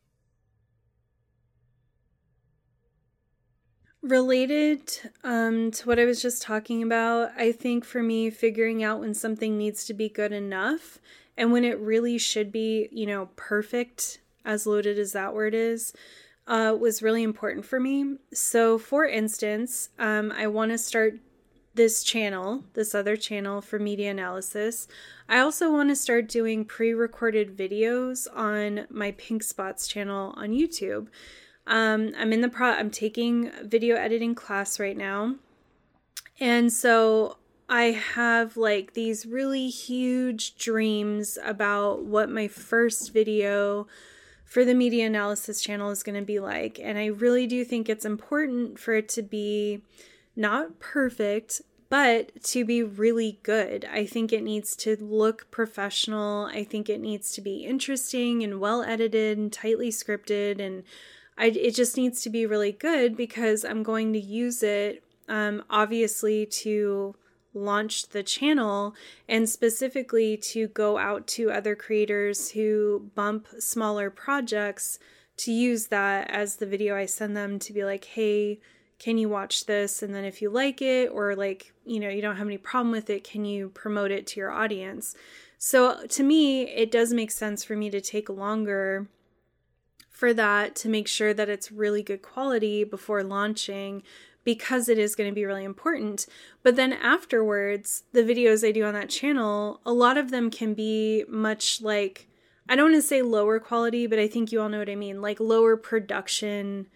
Related to what I was just talking about, I think for me, figuring out when something needs to be good enough and when it really should be, perfect, as loaded as that word is, was really important for me. So, for instance, I want to start this other channel for media analysis. I also want to start doing pre-recorded videos on my Pink Spots channel on YouTube. I'm taking video editing class right now. And so I have like these really huge dreams about what my first video for the media analysis channel is going to be like. And I really do think it's important for it to be not perfect, but to be really good. I think it needs to look professional. I think it needs to be interesting and well edited and tightly scripted, and it just needs to be really good because I'm going to use it, obviously, to launch the channel and specifically to go out to other creators who bump smaller projects to use that as the video I send them to be like, hey, can you watch this? And then if you like it or like, you don't have any problem with it, can you promote it to your audience? So to me, it does make sense for me to take longer for that to make sure that it's really good quality before launching, because it is going to be really important. But then afterwards, the videos I do on that channel, a lot of them can be much like, I don't want to say lower quality, but I think you all know what I mean, like lower production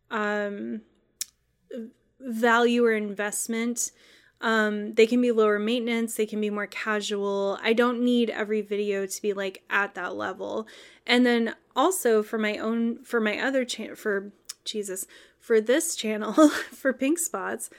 value or investment. They can be lower maintenance, they can be more casual. I don't need every video to be like at that level. And then also for this channel, for Pink Spots,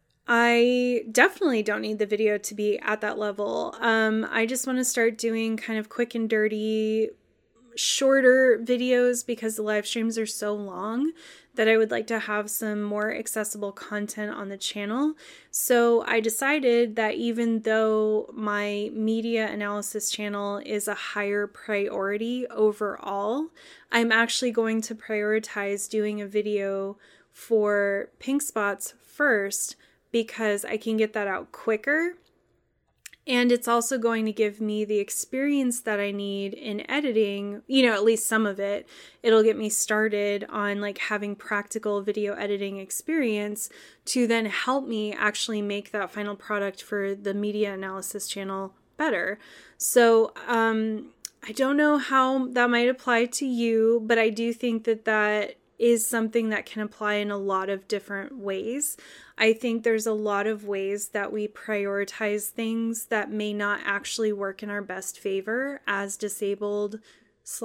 I definitely don't need the video to be at that level. I just want to start doing kind of quick and dirty, shorter videos because the live streams are so long that I would like to have some more accessible content on the channel. So I decided that even though my media analysis channel is a higher priority overall, I'm actually going to prioritize doing a video for Pink Spots first because I can get that out quicker. And it's also going to give me the experience that I need in editing, at least some of it. It'll get me started on like having practical video editing experience to then help me actually make that final product for the media analysis channel better. So I don't know how that might apply to you, but I do think that is something that can apply in a lot of different ways. I think there's a lot of ways that we prioritize things that may not actually work in our best favor as disabled /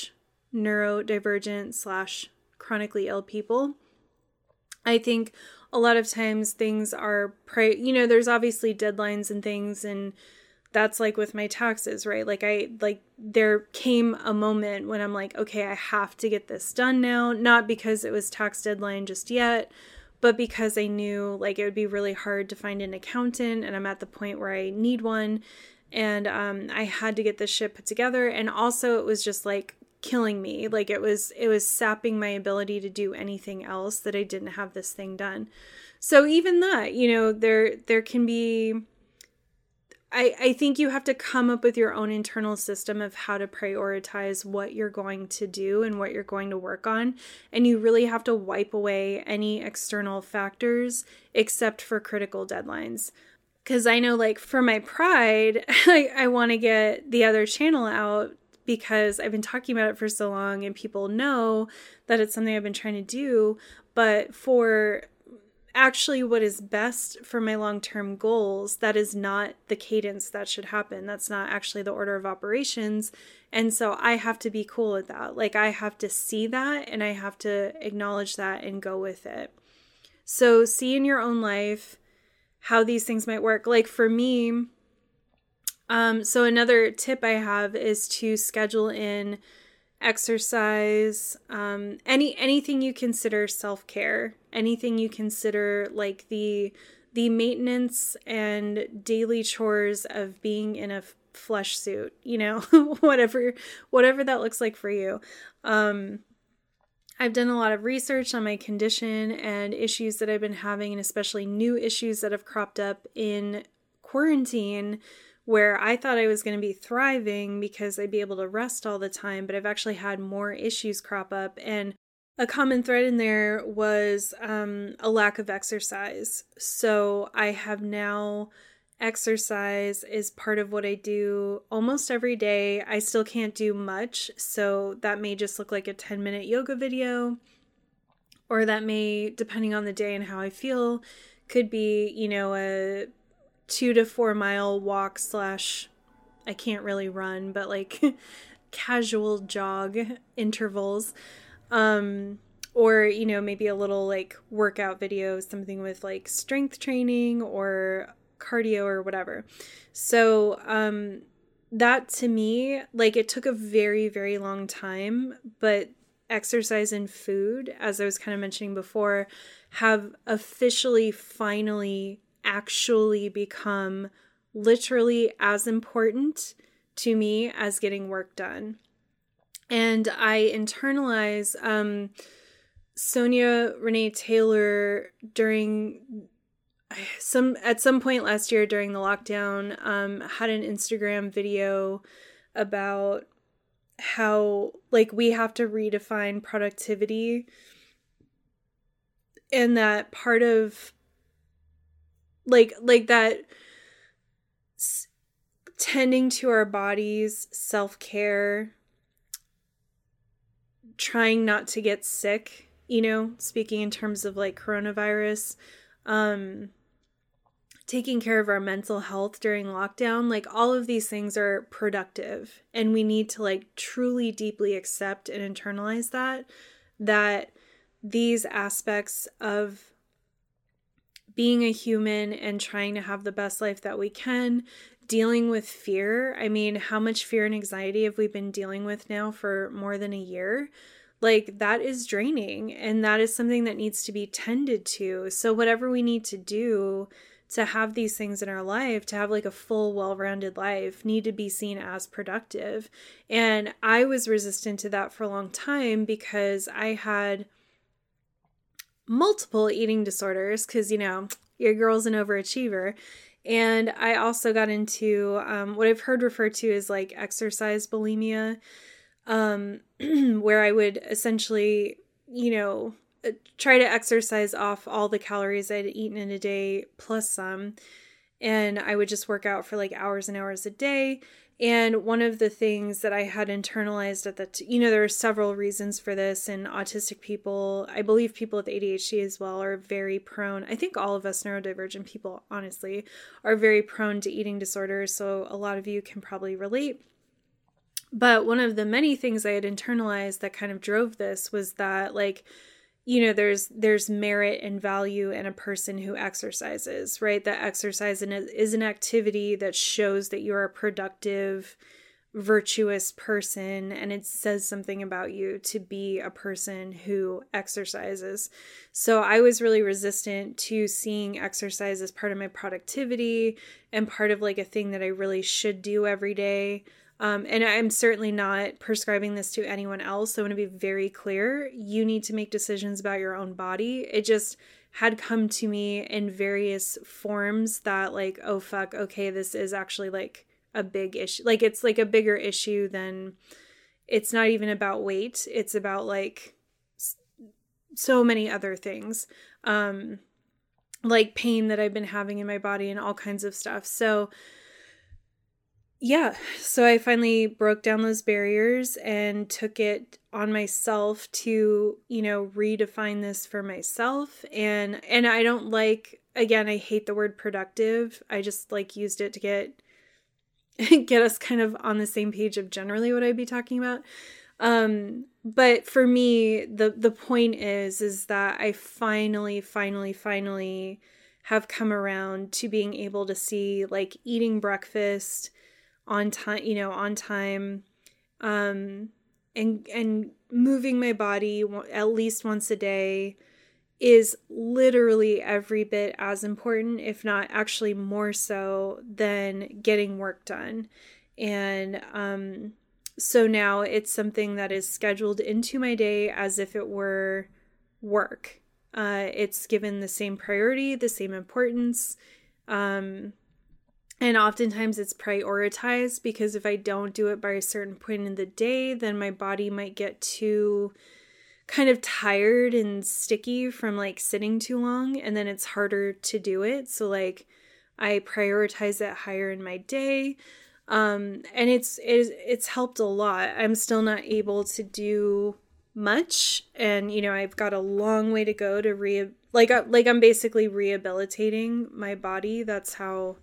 neurodivergent / chronically ill people. I think a lot of times things are, there's obviously deadlines and things, and that's like with my taxes, right? There came a moment when I'm like, okay, I have to get this done now, not because it was tax deadline just yet, but because I knew like it would be really hard to find an accountant, and I'm at the point where I need one, and I had to get this shit put together. And also it was just like killing me. Like it was sapping my ability to do anything else that I didn't have this thing done. So even that, there can be, I think you have to come up with your own internal system of how to prioritize what you're going to do and what you're going to work on. And you really have to wipe away any external factors except for critical deadlines. Because I know, like, for my pride, I want to get the other channel out because I've been talking about it for so long and people know that it's something I've been trying to do. But for actually what is best for my long-term goals, that is not the cadence that should happen. That's not actually the order of operations. And so I have to be cool with that. Like, I have to see that and I have to acknowledge that and go with it. So see in your own life how these things might work. Like for me, so another tip I have is to schedule in exercise, anything you consider self-care, anything you consider like the maintenance and daily chores of being in a flesh suit, you know, whatever that looks like for you. I've done a lot of research on my condition and issues that I've been having, and especially new issues that have cropped up in quarantine, where I thought I was going to be thriving because I'd be able to rest all the time, but I've actually had more issues crop up. And a common thread in there was a lack of exercise. So I have now exercise is part of what I do almost every day. I still can't do much, so that may just look like a 10-minute yoga video, or that may, depending on the day and how I feel, could be, you know, a 2 to 4 mile walk / I can't really run, but like casual jog intervals. Or, you know, maybe a little like workout video, something with like strength training or cardio or whatever. So, that to me, like, it took a very, very long time, but exercise and food, as I was kind of mentioning before, have officially, finally, actually become literally as important to me as getting work done. And I internalize, Sonia Renee Taylor at some point last year during the lockdown, had an Instagram video about how like we have to redefine productivity, and that part of like that tending to our bodies, self-care, trying not to get sick, you know, speaking in terms of like coronavirus, taking care of our mental health during lockdown, like all of these things are productive, and we need to like truly deeply accept and internalize that these aspects of being a human and trying to have the best life that we can, dealing with fear. I mean, how much fear and anxiety have we been dealing with now for more than a year? Like, that is draining, and that is something that needs to be tended to. So whatever we need to do to have these things in our life, to have like a full, well-rounded life, need to be seen as productive. And I was resistant to that for a long time because I had multiple eating disorders, because, you know, your girl's an overachiever. And I also got into what I've heard referred to as like exercise bulimia, where I would essentially, you know, try to exercise off all the calories I'd eaten in a day plus some. And I would just work out for like hours and hours a day. And one of the things that I had internalized at you know, there are several reasons for this, and autistic people, I believe people with ADHD as well, are very prone. I think all of us neurodivergent people, honestly, are very prone to eating disorders. So a lot of you can probably relate. But one of the many things I had internalized that kind of drove this was that, like, you know, there's merit and value in a person who exercises, right? That exercise is an activity that shows that you're a productive, virtuous person, and it says something about you to be a person who exercises. So I was really resistant to seeing exercise as part of my productivity and part of like a thing that I really should do every day. And I'm certainly not prescribing this to anyone else. So I want to be very clear. You need to make decisions about your own body. It just had come to me in various forms that like, oh, fuck, okay, this is actually like a big issue. Like, it's like a bigger issue than, it's not even about weight. It's about like so many other things, like pain that I've been having in my body and all kinds of stuff. So yeah, so I finally broke down those barriers and took it on myself to, you know, redefine this for myself. And I don't like, again, I hate the word productive. I just like used it to get us kind of on the same page of generally what I'd be talking about. But for me, the point is that I finally have come around to being able to see like eating breakfast on time, and moving my body at least once a day is literally every bit as important, if not actually more so, than getting work done. And so now it's something that is scheduled into my day as if it were work. It's given the same priority, the same importance. And oftentimes it's prioritized, because if I don't do it by a certain point in the day, then my body might get too kind of tired and sticky from like sitting too long, and then it's harder to do it. So like I prioritize it higher in my day. And it's helped a lot. I'm still not able to do much, and I've got a long way to go to I'm basically rehabilitating my body. That's how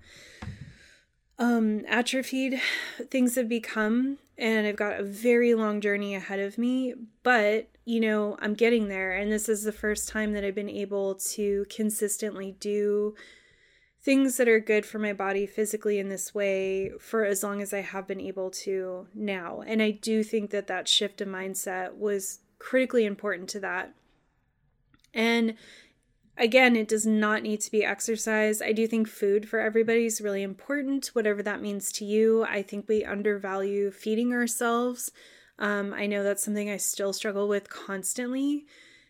atrophied things have become, and I've got a very long journey ahead of me, but I'm getting there, and this is the first time that I've been able to consistently do things that are good for my body physically in this way for as long as I have been able to now. And I do think that that shift of mindset was critically important to that. And again, it does not need to be exercise. I do think food for everybody is really important, whatever that means to you. I think we undervalue feeding ourselves. I know that's something I still struggle with constantly.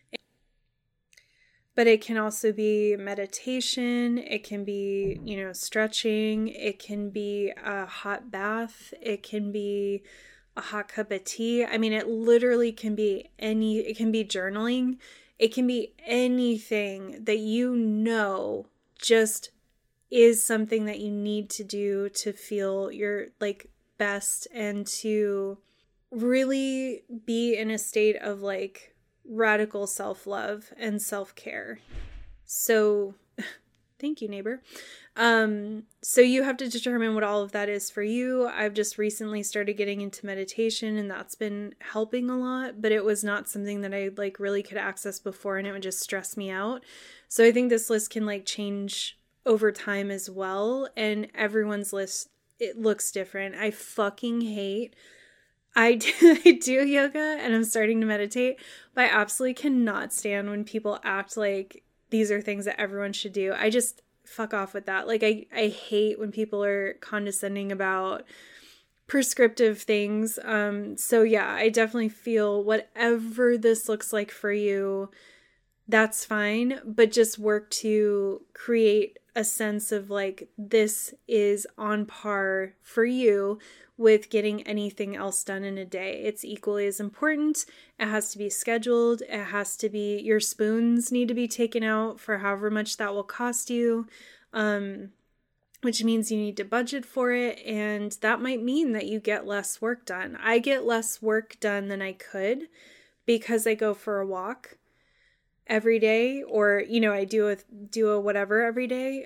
But it can also be meditation. It can be, stretching. It can be a hot bath. It can be a hot cup of tea. I mean, it literally can be it can be journaling. It can be anything that just is something that you need to do to feel your like best and to really be in a state of like radical self-love and self-care. So thank you, neighbor. So you have to determine what all of that is for you. I've just recently started getting into meditation, and that's been helping a lot, but it was not something that I like really could access before, and it would just stress me out. So I think this list can like change over time as well, and everyone's list, it looks different. I fucking hate I do yoga and I'm starting to meditate, but I absolutely cannot stand when people act like these are things that everyone should do. I just fuck off with that. Like I hate when people are condescending about prescriptive things. So yeah, I definitely feel whatever this looks like for you, that's fine, but just work to create a sense of like this is on par for you with getting anything else done in a day. It's equally as important. It has to be scheduled. It has to be, your spoons need to be taken out for however much that will cost you, which means you need to budget for it. And that might mean that you get less work done. I get less work done than I could because I go for a walk every day, or, I do a whatever every day.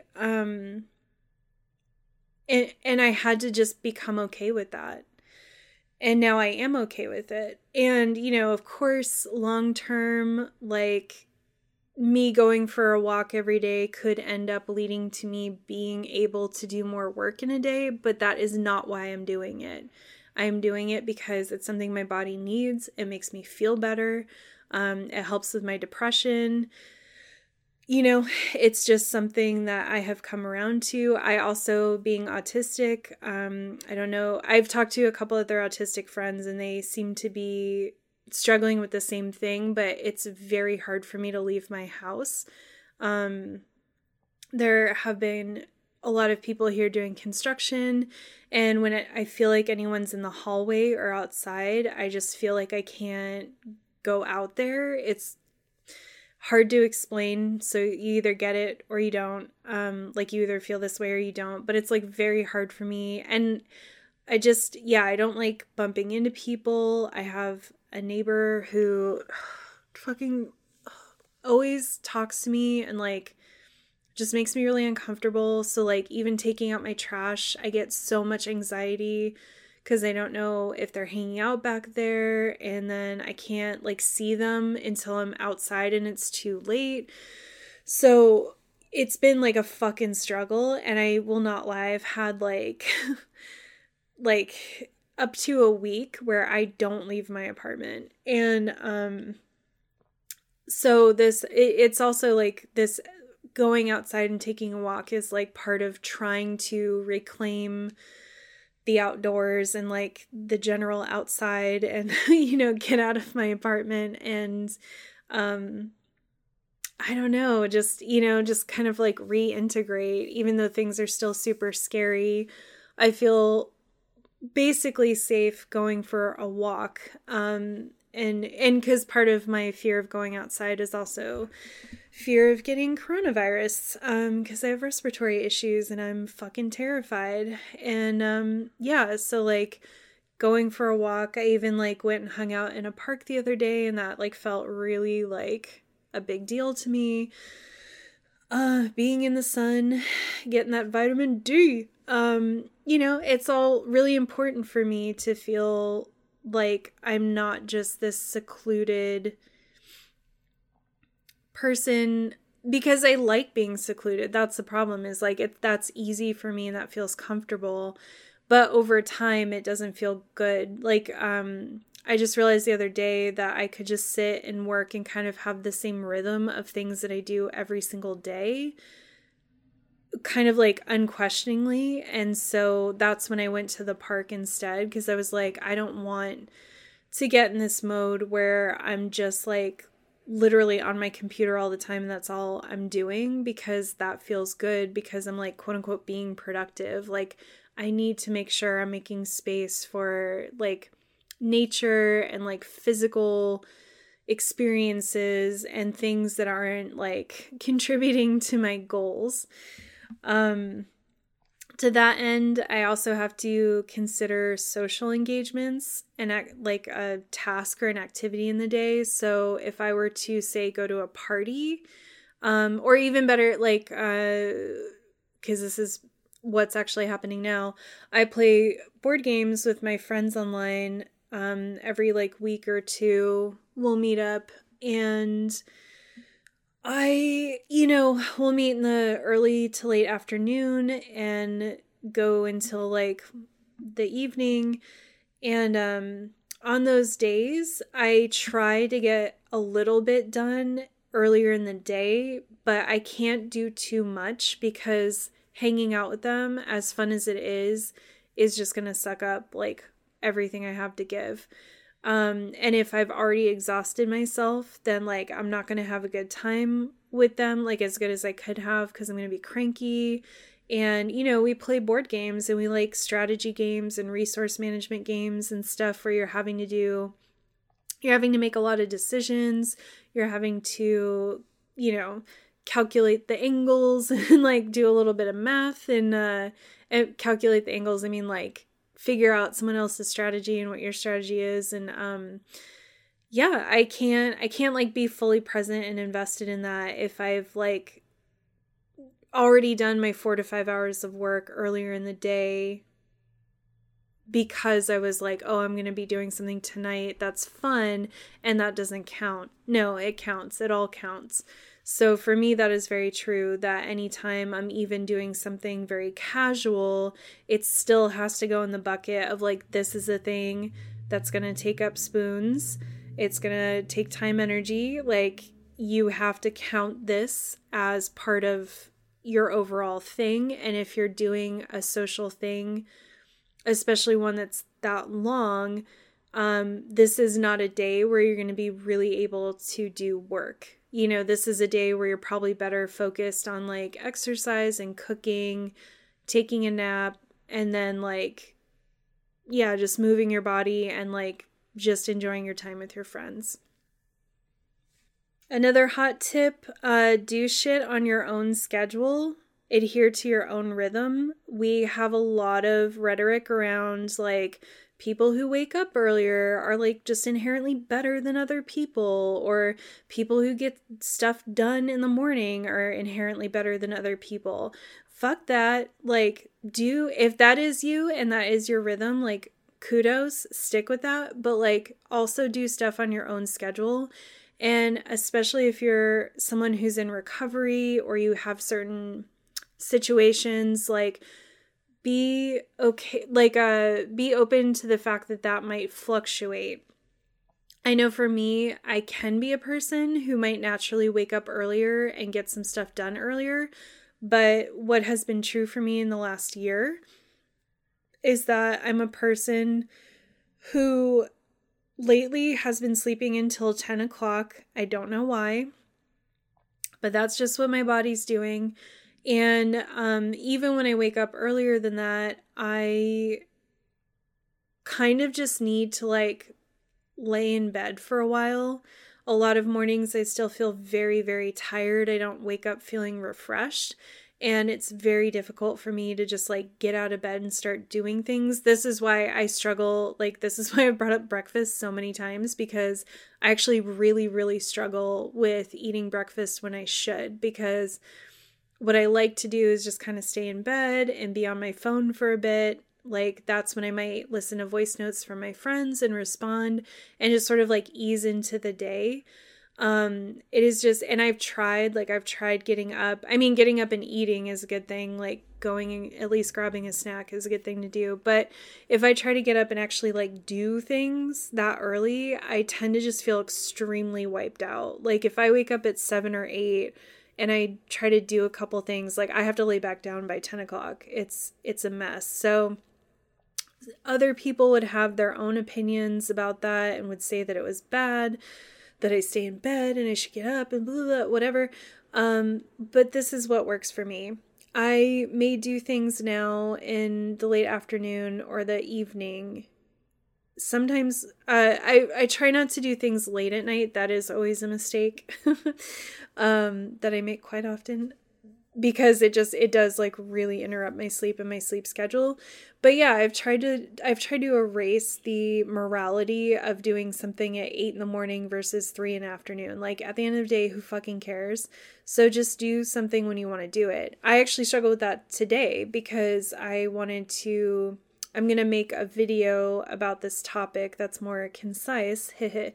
And I had to just become okay with that. And now I am okay with it. And, of course, long term, like me going for a walk every day could end up leading to me being able to do more work in a day, but that is not why I'm doing it. I am doing it because it's something my body needs. It makes me feel better. It helps with my depression. It's just something that I have come around to. I also, being autistic, I don't know. I've talked to a couple of their autistic friends and they seem to be struggling with the same thing, but it's very hard for me to leave my house. There have been a lot of people here doing construction, and when I feel like anyone's in the hallway or outside, I just feel like I can't go out there. It's hard to explain, so you either get it or you don't. Like you either feel this way or you don't, but it's like very hard for me. And I don't like bumping into people. I have a neighbor who fucking always talks to me and like just makes me really uncomfortable. So like even taking out my trash, I get so much anxiety because I don't know if they're hanging out back there, and then I can't like see them until I'm outside and it's too late. So it's been like a fucking struggle, and I will not lie, I've had like up to a week where I don't leave my apartment. And so it's also like this going outside and taking a walk is like part of trying to reclaim the outdoors and like the general outside and, get out of my apartment and, I don't know, just kind of like reintegrate, even though things are still super scary. I feel basically safe going for a walk. And because part of my fear of going outside is also fear of getting coronavirus, because I have respiratory issues and I'm fucking terrified. And so like going for a walk, I even like went and hung out in a park the other day, and that like felt really like a big deal to me. Being in the sun, getting that vitamin D. It's all really important for me to feel like I'm not just this secluded person, because I like being secluded. That's the problem, is like that's easy for me and that feels comfortable, but over time it doesn't feel good. Like I just realized the other day that I could just sit and work and kind of have the same rhythm of things that I do every single day, kind of like unquestioningly. And so that's when I went to the park instead, because I was like, I don't want to get in this mode where I'm just like literally on my computer all the time and that's all I'm doing, because that feels good, because I'm like quote unquote being productive. Like I need to make sure I'm making space for like nature and like physical experiences and things that aren't like contributing to my goals. To that end, I also have to consider social engagements and like a task or an activity in the day. So if I were to say go to a party, or even better, like, because this is what's actually happening now, I play board games with my friends online. Every like week or two, we'll meet up, and we'll meet in the early to late afternoon and go until like the evening. And on those days, I try to get a little bit done earlier in the day, but I can't do too much, because hanging out with them, as fun as it is just going to suck up like everything I have to give. And if I've already exhausted myself, then like I'm not going to have a good time with them, like as good as I could have, because I'm going to be cranky. And, we play board games and we like strategy games and resource management games and stuff where you're having to make a lot of decisions. You're having to, calculate the angles and like do a little bit of math and calculate the angles. I mean, like, figure out someone else's strategy and what your strategy is. And I can't like be fully present and invested in that if I've like already done my 4 to 5 hours of work earlier in the day, because I was like, oh, I'm going to be doing something tonight that's fun, and that doesn't count. No, it counts. It all counts. So for me, that is very true, that anytime I'm even doing something very casual, it still has to go in the bucket of like, this is a thing that's going to take up spoons. It's going to take time, energy. Like, you have to count this as part of your overall thing. And if you're doing a social thing, especially one that's that long, this is not a day where you're going to be really able to do work. This is a day where you're probably better focused on like exercise and cooking, taking a nap, and then like, just moving your body and like just enjoying your time with your friends. Another hot tip, do shit on your own schedule. Adhere to your own rhythm. We have a lot of rhetoric around like people who wake up earlier are like just inherently better than other people, or people who get stuff done in the morning are inherently better than other people. Fuck that. Like, if that is you and that is your rhythm, like, kudos, stick with that, but like also do stuff on your own schedule. And especially if you're someone who's in recovery or you have certain situations, like, be okay, be open to the fact that that might fluctuate. I know for me, I can be a person who might naturally wake up earlier and get some stuff done earlier. But what has been true for me in the last year is that I'm a person who lately has been sleeping until 10 o'clock. I don't know why, but that's just what my body's doing. And even when I wake up earlier than that, I kind of just need to like lay in bed for a while. A lot of mornings I still feel very, very tired. I don't wake up feeling refreshed. And it's very difficult for me to just like get out of bed and start doing things. This is why I struggle. Like, this is why I brought up breakfast so many times, because I actually really, really struggle with eating breakfast when I should. Because what I like to do is just kind of stay in bed and be on my phone for a bit. Like, that's when I might listen to voice notes from my friends and respond and just sort of like ease into the day. It is just, and I've tried getting up. I mean, getting up and eating is a good thing. Like, going and at least grabbing a snack is a good thing to do. But if I try to get up and actually like do things that early, I tend to just feel extremely wiped out. Like, if I wake up at 7 or 8 and I try to do a couple things, like I have to lay back down by 10 o'clock. It's a mess. So other people would have their own opinions about that and would say that it was bad that I stay in bed and I should get up and blah, blah, whatever. But this is what works for me. I may do things now in the late afternoon or the evening. Sometimes I try not to do things late at night. That is always a mistake that I make quite often, because it does like really interrupt my sleep and my sleep schedule. But yeah, I've tried to erase the morality of doing something at 8 in the morning versus 3 in the afternoon. Like, at the end of the day, who fucking cares? So just do something when you want to do it. I actually struggled with that today because I'm going to make a video about this topic that's more concise.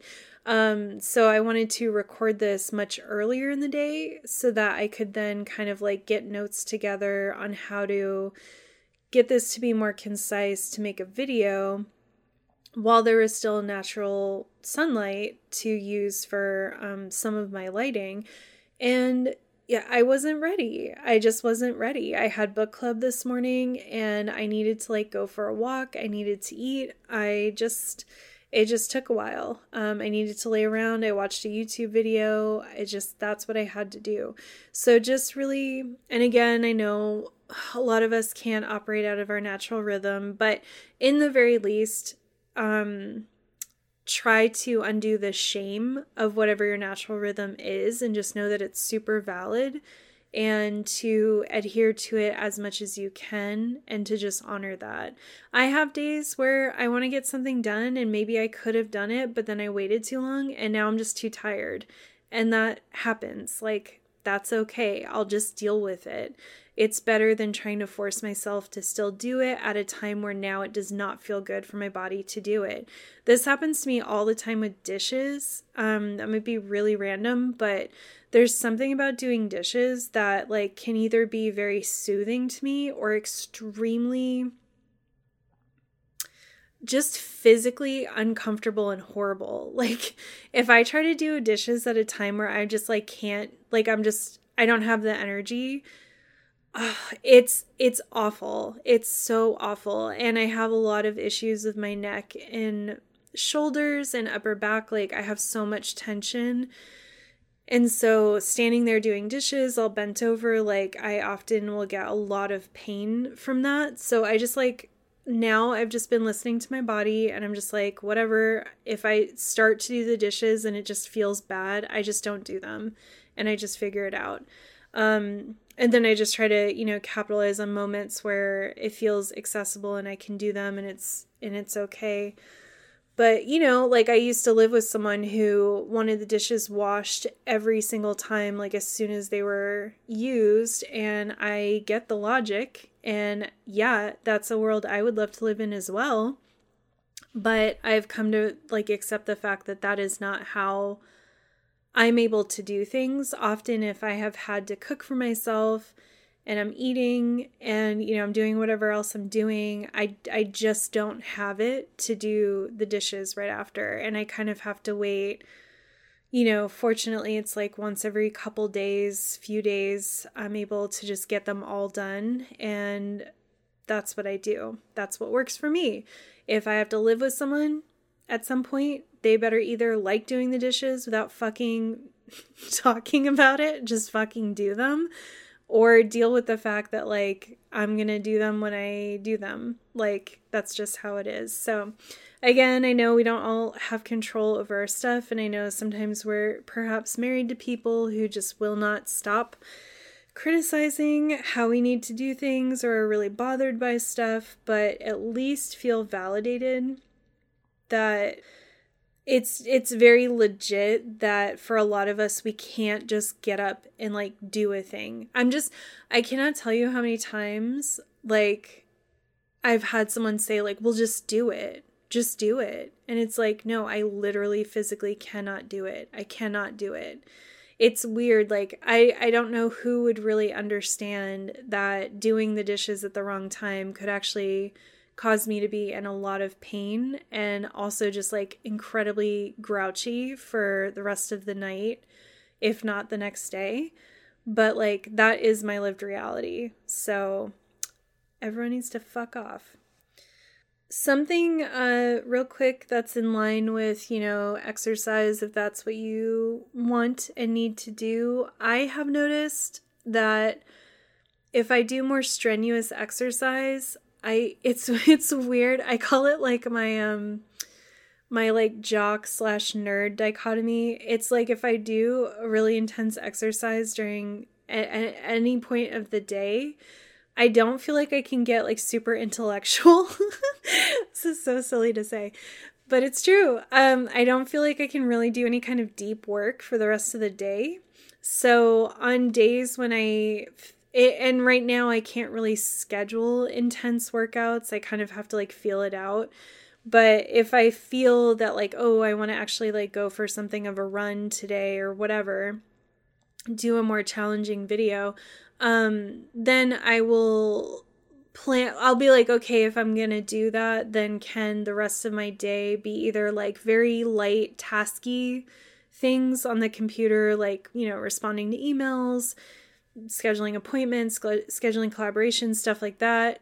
So I wanted to record this much earlier in the day so that I could then kind of like get notes together on how to get this to be more concise to make a video while there is still natural sunlight to use for some of my lighting. And yeah, I wasn't ready. I just wasn't ready. I had book club this morning and I needed to like go for a walk. I needed to eat. It just took a while. I needed to lay around. I watched a YouTube video. That's what I had to do. So just really, and again, I know a lot of us can't operate out of our natural rhythm, but in the very least, try to undo the shame of whatever your natural rhythm is and just know that it's super valid, and to adhere to it as much as you can and to just honor that. I have days where I want to get something done and maybe I could have done it, but then I waited too long and now I'm just too tired. And that happens. Like, that's okay. I'll just deal with it. It's better than trying to force myself to still do it at a time where now it does not feel good for my body to do it. This happens to me all the time with dishes. That might be really random, but there's something about doing dishes that like can either be very soothing to me or extremely just physically uncomfortable and horrible. Like, if I try to do dishes at a time where I just like can't, like I don't have the energy, it's awful. It's so awful. And I have a lot of issues with my neck and shoulders and upper back. Like, I have so much tension. And so standing there doing dishes all bent over, like, I often will get a lot of pain from that. So I just like, now I've just been listening to my body and I'm just like, whatever, if I start to do the dishes and it just feels bad, I just don't do them and I just figure it out. And then I just try to, capitalize on moments where it feels accessible and I can do them and it's okay. But, like I used to live with someone who wanted the dishes washed every single time, like as soon as they were used. And I get the logic. And yeah, that's a world I would love to live in as well. But I've come to like accept the fact that that is not how I'm able to do things. Often if I have had to cook for myself and I'm eating and, you know, I'm doing whatever else I'm doing, I just don't have it to do the dishes right after. And I kind of have to wait. You know, fortunately, it's like once every couple days, few days, I'm able to just get them all done. And that's what I do. That's what works for me. If I have to live with someone at some point, they better either like doing the dishes without fucking talking about it, just fucking do them, or deal with the fact that, like, I'm gonna do them when I do them. Like, that's just how it is. So again, I know we don't all have control over our stuff, and I know sometimes we're perhaps married to people who just will not stop criticizing how we need to do things or are really bothered by stuff, but at least feel validated that it's very legit that for a lot of us, we can't just get up and like do a thing. I cannot tell you how many times like I've had someone say like, well, just do it. Just do it. And it's like, no, I literally physically cannot do it. I cannot do it. It's weird. Like, I don't know who would really understand that doing the dishes at the wrong time could actually cause me to be in a lot of pain and also just like incredibly grouchy for the rest of the night, if not the next day. But like, that is my lived reality. So everyone needs to fuck off. Something real quick that's in line with, you know, exercise, if that's what you want and need to do. I have noticed that if I do more strenuous exercise, it's weird. I call it like my like jock / nerd dichotomy. It's like if I do a really intense exercise during any point of the day, I don't feel like I can get like super intellectual. This is so silly to say, but it's true. I don't feel like I can really do any kind of deep work for the rest of the day. So on days when and right now I can't really schedule intense workouts. I kind of have to like feel it out. But if I feel that like, oh, I want to actually like go for something of a run today or whatever, do a more challenging video, then I will I'll be like, okay, if I'm gonna do that, then can the rest of my day be either like very light, tasky things on the computer, like, you know, responding to emails, scheduling appointments, scheduling collaborations, stuff like that.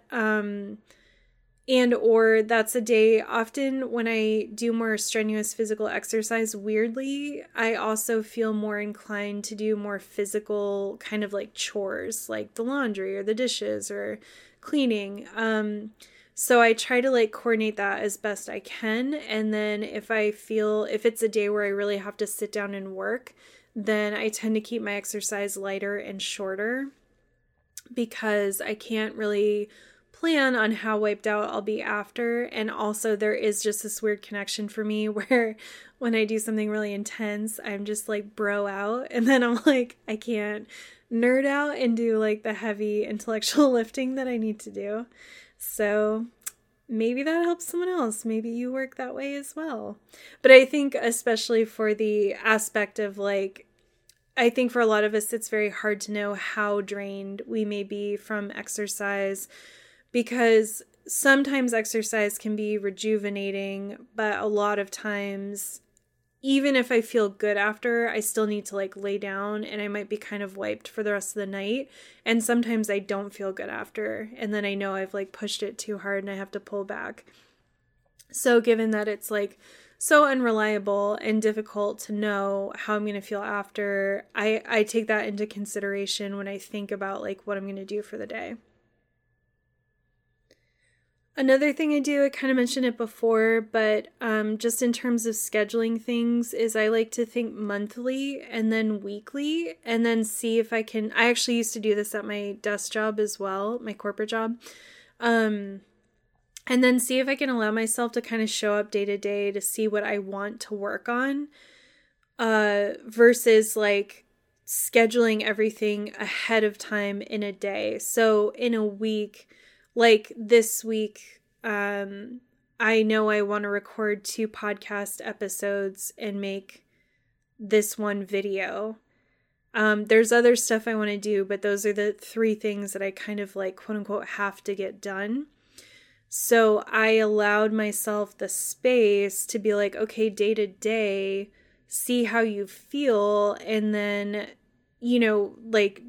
And or that's a day often when I do more strenuous physical exercise, weirdly, I also feel more inclined to do more physical kind of like chores, like the laundry or the dishes or cleaning. So I try to like coordinate that as best I can. And then if it's a day where I really have to sit down and work, then I tend to keep my exercise lighter and shorter because I can't really plan on how wiped out I'll be after. And also there is just this weird connection for me where when I do something really intense, I'm just like bro out, and then I'm like, I can't nerd out and do like the heavy intellectual lifting that I need to do. So maybe that helps someone else. Maybe you work that way as well. But I think especially for the aspect of like, I think for a lot of us, it's very hard to know how drained we may be from exercise, because sometimes exercise can be rejuvenating, but a lot of times, even if I feel good after, I still need to like lay down and I might be kind of wiped for the rest of the night. And sometimes I don't feel good after, and then I know I've like pushed it too hard and I have to pull back. So given that it's like so unreliable and difficult to know how I'm going to feel after, I take that into consideration when I think about like what I'm going to do for the day. Another thing I do, I kind of mentioned it before, but just in terms of scheduling things, is I like to think monthly and then weekly, and then see if I actually used to do this at my desk job as well, my corporate job, and then see if I can allow myself to kind of show up day to day to see what I want to work on, versus like scheduling everything ahead of time in a day. So in a week, like this week, I know I want to record 2 podcast episodes and make this one video. There's other stuff I want to do, but those are the 3 things that I kind of like, quote unquote, have to get done. So I allowed myself the space to be like, okay, day to day, see how you feel, and then, like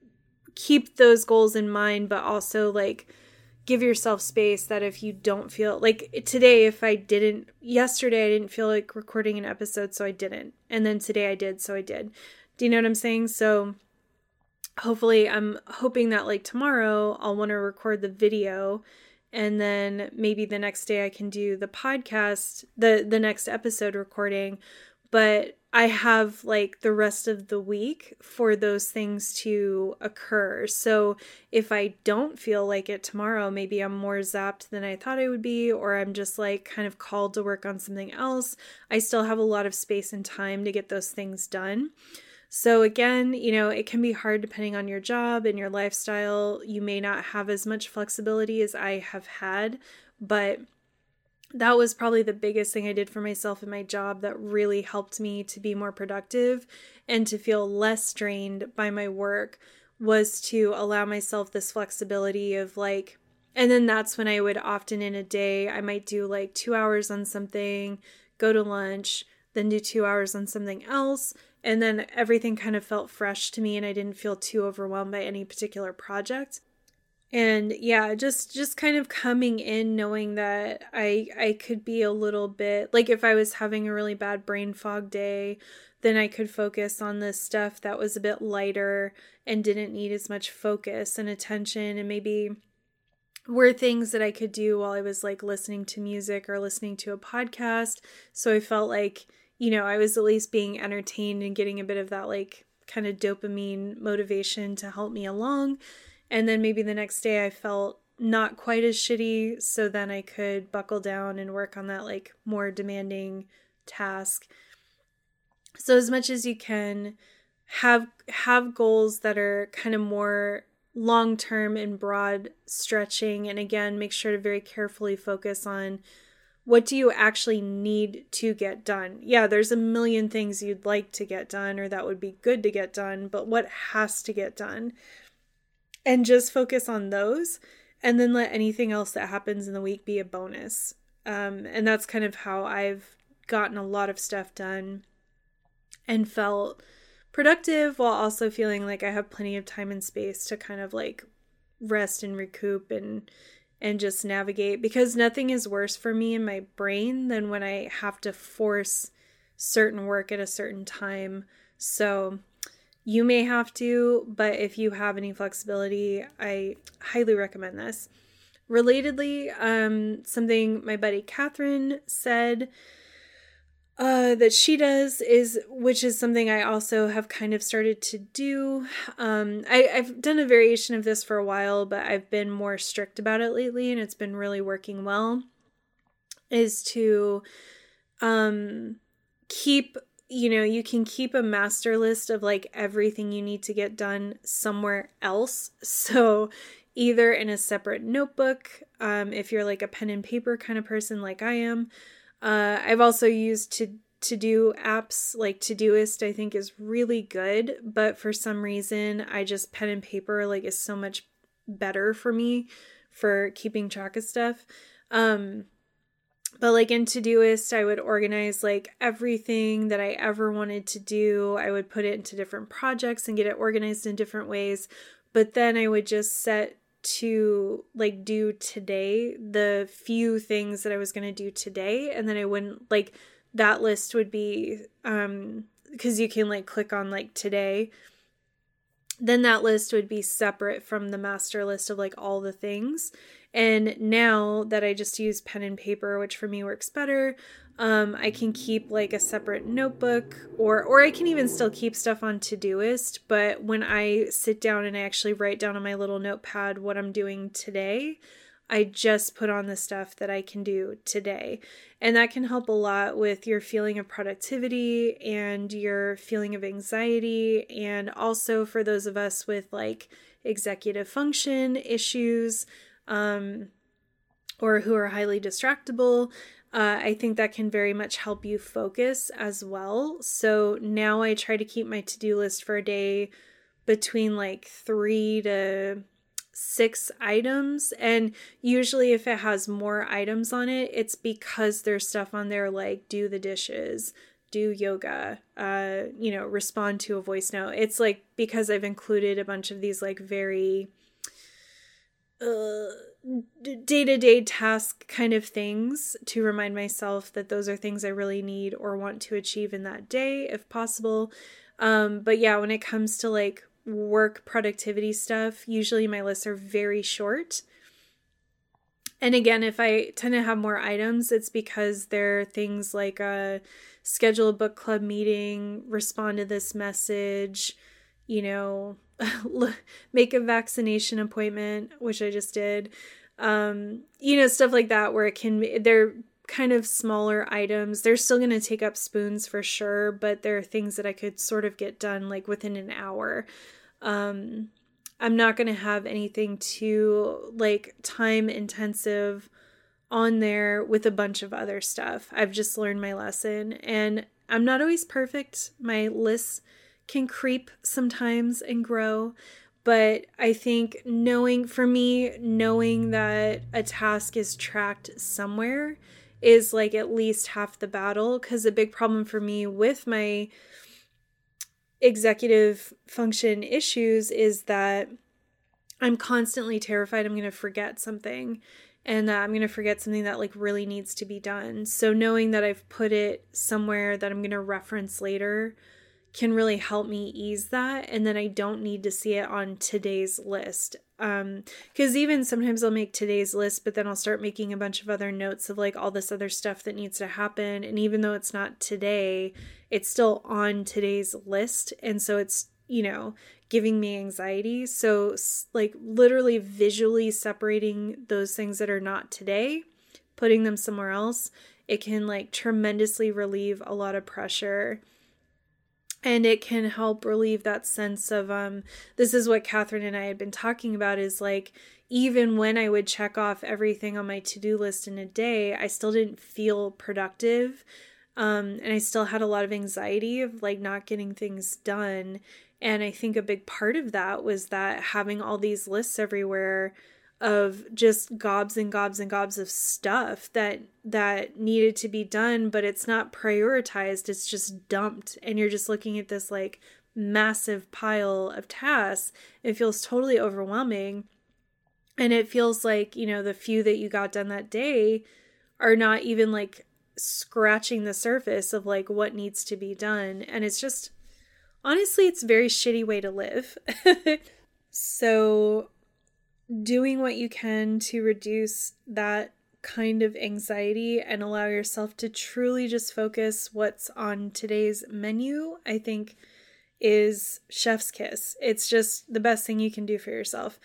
keep those goals in mind, but also like give yourself space that if you don't feel like today, yesterday I didn't feel like recording an episode, so I didn't. And then today I did, so I did. Do you know what I'm saying? So hopefully I'm hoping that like tomorrow I'll want to record the video, and then maybe the next day I can do the podcast, the next episode recording. But I have like the rest of the week for those things to occur. So if I don't feel like it tomorrow, maybe I'm more zapped than I thought I would be, or I'm just like kind of called to work on something else, I still have a lot of space and time to get those things done. So again, it can be hard depending on your job and your lifestyle. You may not have as much flexibility as I have had, but that was probably the biggest thing I did for myself in my job that really helped me to be more productive and to feel less strained by my work, was to allow myself this flexibility of like, and then that's when I would often in a day, I might do like 2 hours on something, go to lunch, then do 2 hours on something else. And then everything kind of felt fresh to me and I didn't feel too overwhelmed by any particular project. And yeah, just kind of coming in knowing that I could be a little bit, like if I was having a really bad brain fog day, then I could focus on this stuff that was a bit lighter and didn't need as much focus and attention, and maybe were things that I could do while I was like listening to music or listening to a podcast. So I felt like, I was at least being entertained and getting a bit of that like kind of dopamine motivation to help me along. And then maybe the next day I felt not quite as shitty, so then I could buckle down and work on that like more demanding task. So as much as you can, have goals that are kind of more long-term and broad stretching, and again, make sure to very carefully focus on what do you actually need to get done. Yeah, there's a million things you'd like to get done or that would be good to get done, but what has to get done? And just focus on those, and then let anything else that happens in the week be a bonus. And that's kind of how I've gotten a lot of stuff done and felt productive while also feeling like I have plenty of time and space to kind of like rest and recoup and just navigate, because nothing is worse for me in my brain than when I have to force certain work at a certain time. So you may have to, but if you have any flexibility, I highly recommend this. Relatedly, something my buddy Catherine said that she does which is something I also have kind of started to do. I've done a variation of this for a while, but I've been more strict about it lately, and it's been really working well, is to keep, you can keep a master list of like everything you need to get done somewhere else. So either in a separate notebook, if you're like a pen and paper kind of person like I am. I've also used to-do apps like Todoist, I think is really good, but for some reason I just pen and paper like is so much better for me for keeping track of stuff. But like in Todoist, I would organize like everything that I ever wanted to do. I would put it into different projects and get it organized in different ways. But then I would just set to like do today the few things that I was going to do today, and then I wouldn't like that list would be because you can like click on like today, then that list would be separate from the master list of like all the things. And now that I just use pen and paper, which for me works better, I can keep like a separate notebook, or I can even still keep stuff on Todoist. But when I sit down and I actually write down on my little notepad what I'm doing today, I just put on the stuff that I can do today. And that can help a lot with your feeling of productivity and your feeling of anxiety. And also for those of us with like executive function issues, or who are highly distractible, I think that can very much help you focus as well. So now I try to keep my to-do list for a day between like 3 to 6 items. And usually if it has more items on it, it's because there's stuff on there like do the dishes, do yoga, respond to a voice note. It's like because I've included a bunch of these like very day-to-day task kind of things to remind myself that those are things I really need or want to achieve in that day if possible. But yeah, when it comes to like work productivity stuff, usually my lists are very short. And again, if I tend to have more items, it's because there are things like schedule a book club meeting, respond to this message, make a vaccination appointment, which I just did, stuff like that where they're kind of smaller items. They're still going to take up spoons for sure, but there are things that I could sort of get done like within an hour. I'm not going to have anything too like time intensive on there with a bunch of other stuff. I've just learned my lesson, and I'm not always perfect. My lists can creep sometimes and grow, but I think knowing that a task is tracked somewhere is like at least half the battle, because a big problem for me with my executive function issues is that I'm constantly terrified I'm going to forget something, and that I'm going to forget something that like really needs to be done. So knowing that I've put it somewhere that I'm going to reference later can really help me ease that, and then I don't need to see it on today's list. Because even sometimes I'll make today's list, but then I'll start making a bunch of other notes of like all this other stuff that needs to happen, and even though it's not today, it's still on today's list, and so it's giving me anxiety. So like literally visually separating those things that are not today, putting them somewhere else, it can like tremendously relieve a lot of pressure. And it can help relieve that sense of, this is what Catherine and I had been talking about, is like, even when I would check off everything on my to-do list in a day, I still didn't feel productive. And I still had a lot of anxiety of like not getting things done. And I think a big part of that was that having all these lists everywhere of just gobs and gobs and gobs of stuff that needed to be done, but it's not prioritized, it's just dumped, and you're just looking at this like massive pile of tasks. It feels totally overwhelming, and it feels like, the few that you got done that day are not even like scratching the surface of like what needs to be done. And it's just, honestly, it's a very shitty way to live. So doing what you can to reduce that kind of anxiety and allow yourself to truly just focus what's on today's menu, I think is chef's kiss. It's just the best thing you can do for yourself.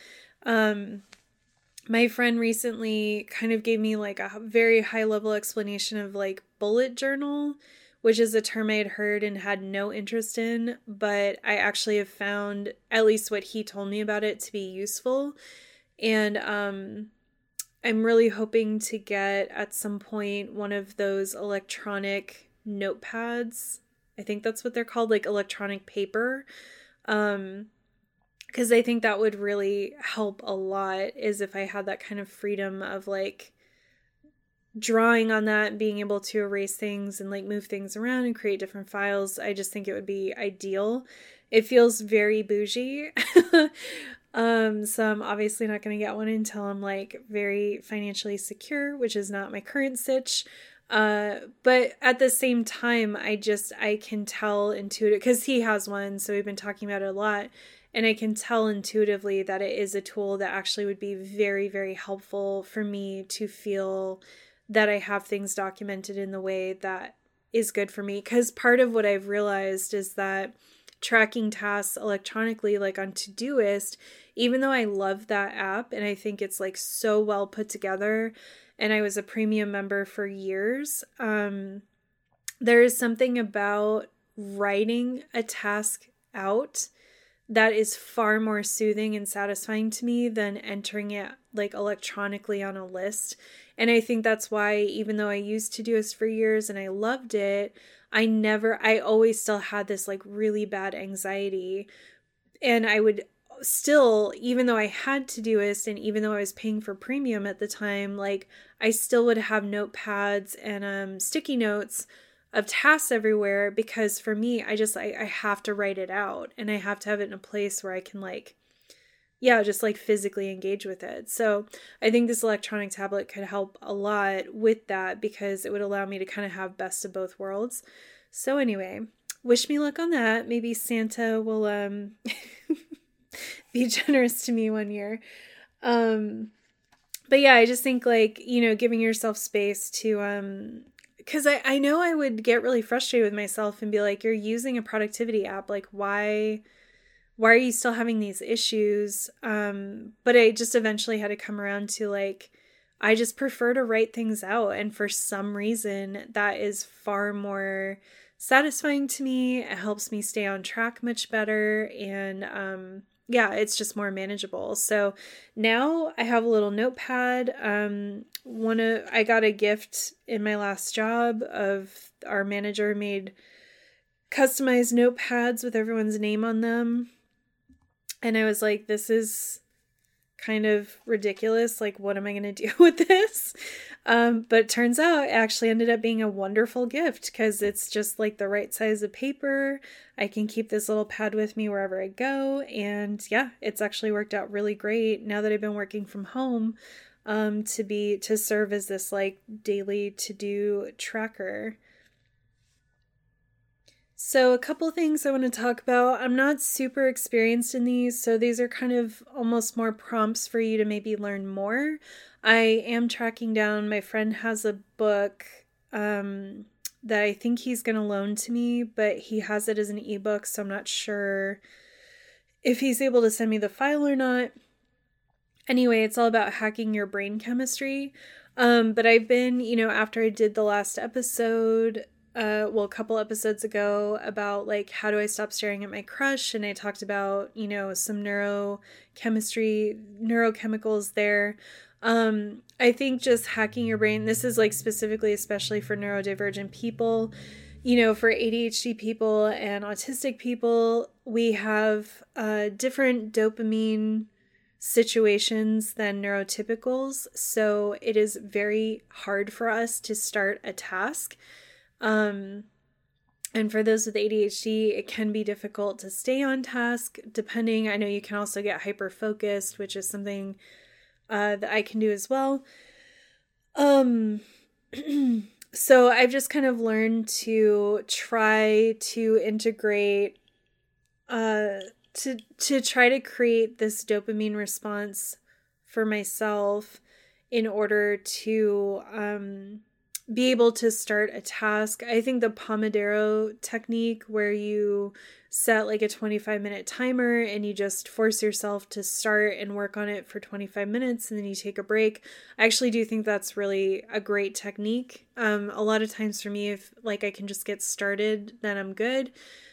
My friend recently kind of gave me like a very high level explanation of like bullet journal, which is a term I had heard and had no interest in, but I actually have found at least what he told me about it to be useful. And I'm really hoping to get at some point one of those electronic notepads. I think that's what they're called, like electronic paper. Because I think that would really help a lot, is if I had that kind of freedom of like drawing on that and being able to erase things and like move things around and create different files. I just think it would be ideal. It feels very bougie. So I'm obviously not going to get one until I'm like very financially secure, which is not my current sitch. But at the same time, I can tell intuitively, because he has one, so we've been talking about it a lot, and I can tell intuitively that it is a tool that actually would be very, very helpful for me to feel that I have things documented in the way that is good for me. Because part of what I've realized is that tracking tasks electronically, like on Todoist, even though I love that app and I think it's like so well put together, and I was a premium member for years, there is something about writing a task out that is far more soothing and satisfying to me than entering it like electronically on a list. And I think that's why, even though I used Todoist for years and I loved it, I always still had this like really bad anxiety. And I would still, even though I had Todoist and even though I was paying for premium at the time, like I still would have notepads and sticky notes of tasks everywhere, because for me, I have to write it out and I have to have it in a place where I can like, yeah, just like physically engage with it. So I think this electronic tablet could help a lot with that, because it would allow me to kind of have best of both worlds. So anyway, wish me luck on that. Maybe Santa will be generous to me one year. But yeah, I just think like, giving yourself space to because I know I would get really frustrated with myself and be like, you're using a productivity app, like why are you still having these issues? But I just eventually had to come around to like, I just prefer to write things out. And for some reason, that is far more satisfying to me. It helps me stay on track much better. And yeah, it's just more manageable. So now I have a little notepad. I got a gift in my last job of our manager made customized notepads with everyone's name on them. And I was like, this is kind of ridiculous. Like, what am I going to do with this? But it turns out it actually ended up being a wonderful gift, because it's just like the right size of paper. I can keep this little pad with me wherever I go. And yeah, it's actually worked out really great now that I've been working from home, to serve as this like daily to-do tracker. So a couple things I want to talk about. I'm not super experienced in these, so these are kind of almost more prompts for you to maybe learn more. I am tracking down, my friend has a book that I think he's going to loan to me, but he has it as an ebook, so I'm not sure if he's able to send me the file or not. Anyway, it's all about hacking your brain chemistry. But I've been, after I did the last episode, a couple episodes ago, about like, how do I stop staring at my crush? And I talked about, some neurochemicals there. I think just hacking your brain, this is like specifically, especially for neurodivergent people, for ADHD people and autistic people, we have different dopamine situations than neurotypicals. So it is very hard for us to start a task. And for those with ADHD, it can be difficult to stay on task, I know you can also get hyper focused, which is something that I can do as well. So I've just kind of learned to try to integrate, to try to create this dopamine response for myself in order to be able to start a task. I think the Pomodoro technique, where you set like a 25-minute timer and you just force yourself to start and work on it for 25 minutes and then you take a break. I actually do think that's really a great technique. A lot of times for me, if like I can just get started, then I'm good.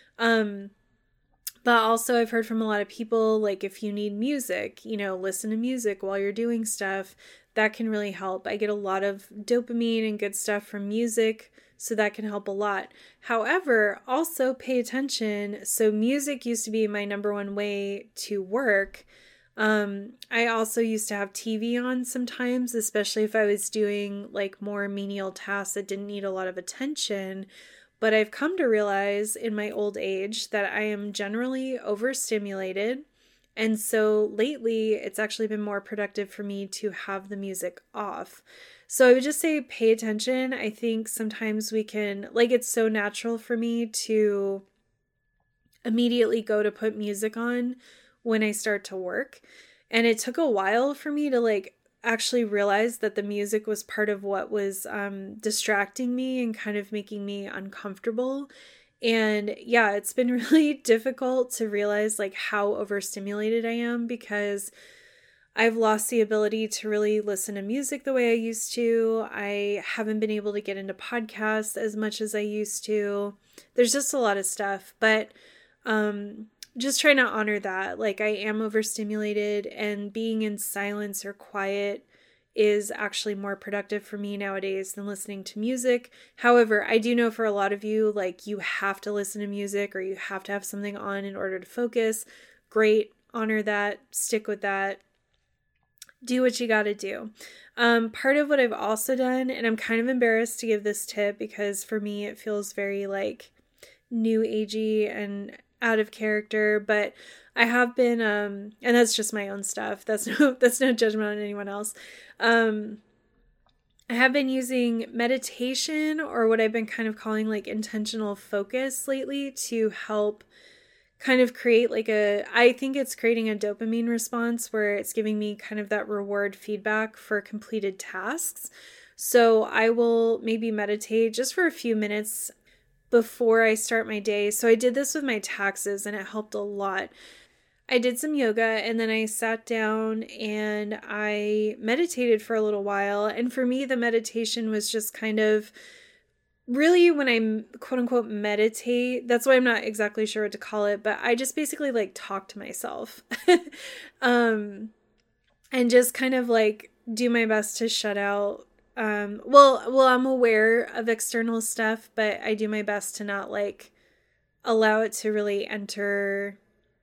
But also I've heard from a lot of people, like if you need music, listen to music while you're doing stuff. That can really help. I get a lot of dopamine and good stuff from music, so that can help a lot. However, also pay attention. So music used to be my number one way to work. I also used to have TV on sometimes, especially if I was doing like more menial tasks that didn't need a lot of attention. But I've come to realize in my old age that I am generally overstimulated. And so lately, it's actually been more productive for me to have the music off. So I would just say pay attention. I think sometimes we can, like, it's so natural for me to immediately go to put music on when I start to work. And it took a while for me to, like, actually realize that the music was part of what was distracting me and kind of making me uncomfortable. And yeah, it's been really difficult to realize like how overstimulated I am, because I've lost the ability to really listen to music the way I used to. I haven't been able to get into podcasts as much as I used to. There's just a lot of stuff, but just trying to honor that. Like I am overstimulated, and being in silence or quiet is actually more productive for me nowadays than listening to music. However, I do know for a lot of you, like, you have to listen to music or you have to have something on in order to focus. Great. Honor that. Stick with that. Do what you got to do. Part of what I've also done, and I'm kind of embarrassed to give this tip because for me it feels very like new agey and out of character, but I have been, and that's just my own stuff. That's no judgment on anyone else. I have been using meditation, or what I've been kind of calling like intentional focus lately, to help kind of create like I think it's creating a dopamine response where it's giving me kind of that reward feedback for completed tasks. So I will maybe meditate just for a few minutes before I start my day. So I did this with my taxes and it helped a lot. I did some yoga and then I sat down and I meditated for a little while. And for me, the meditation was just kind of really, when I quote unquote meditate, that's why I'm not exactly sure what to call it, but I just basically like talk to myself and just kind of like do my best to shut out. Well, I'm aware of external stuff, but I do my best to not like allow it to really enter,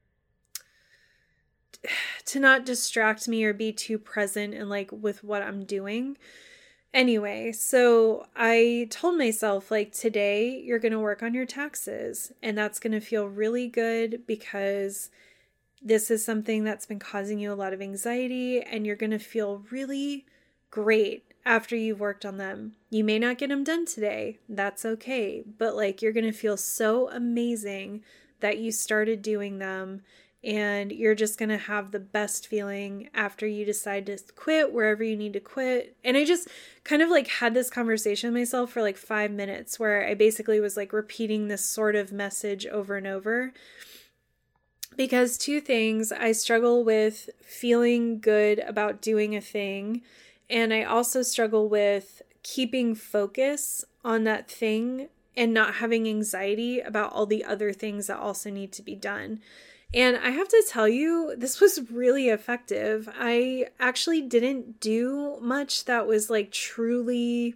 to not distract me or be too present and like with what I'm doing. Anyway, so I told myself, like, today you're going to work on your taxes and that's going to feel really good because this is something that's been causing you a lot of anxiety and you're going to feel really great after you've worked on them. You may not get them done today. That's okay. But like, you're going to feel so amazing that you started doing them. And you're just going to have the best feeling after you decide to quit wherever you need to quit. And I just kind of like had this conversation with myself for like 5 minutes where I basically was like repeating this sort of message over and over. Because two things, I struggle with feeling good about doing a thing. And I also struggle with keeping focus on that thing and not having anxiety about all the other things that also need to be done. And I have to tell you, this was really effective. I actually didn't do much that was like truly,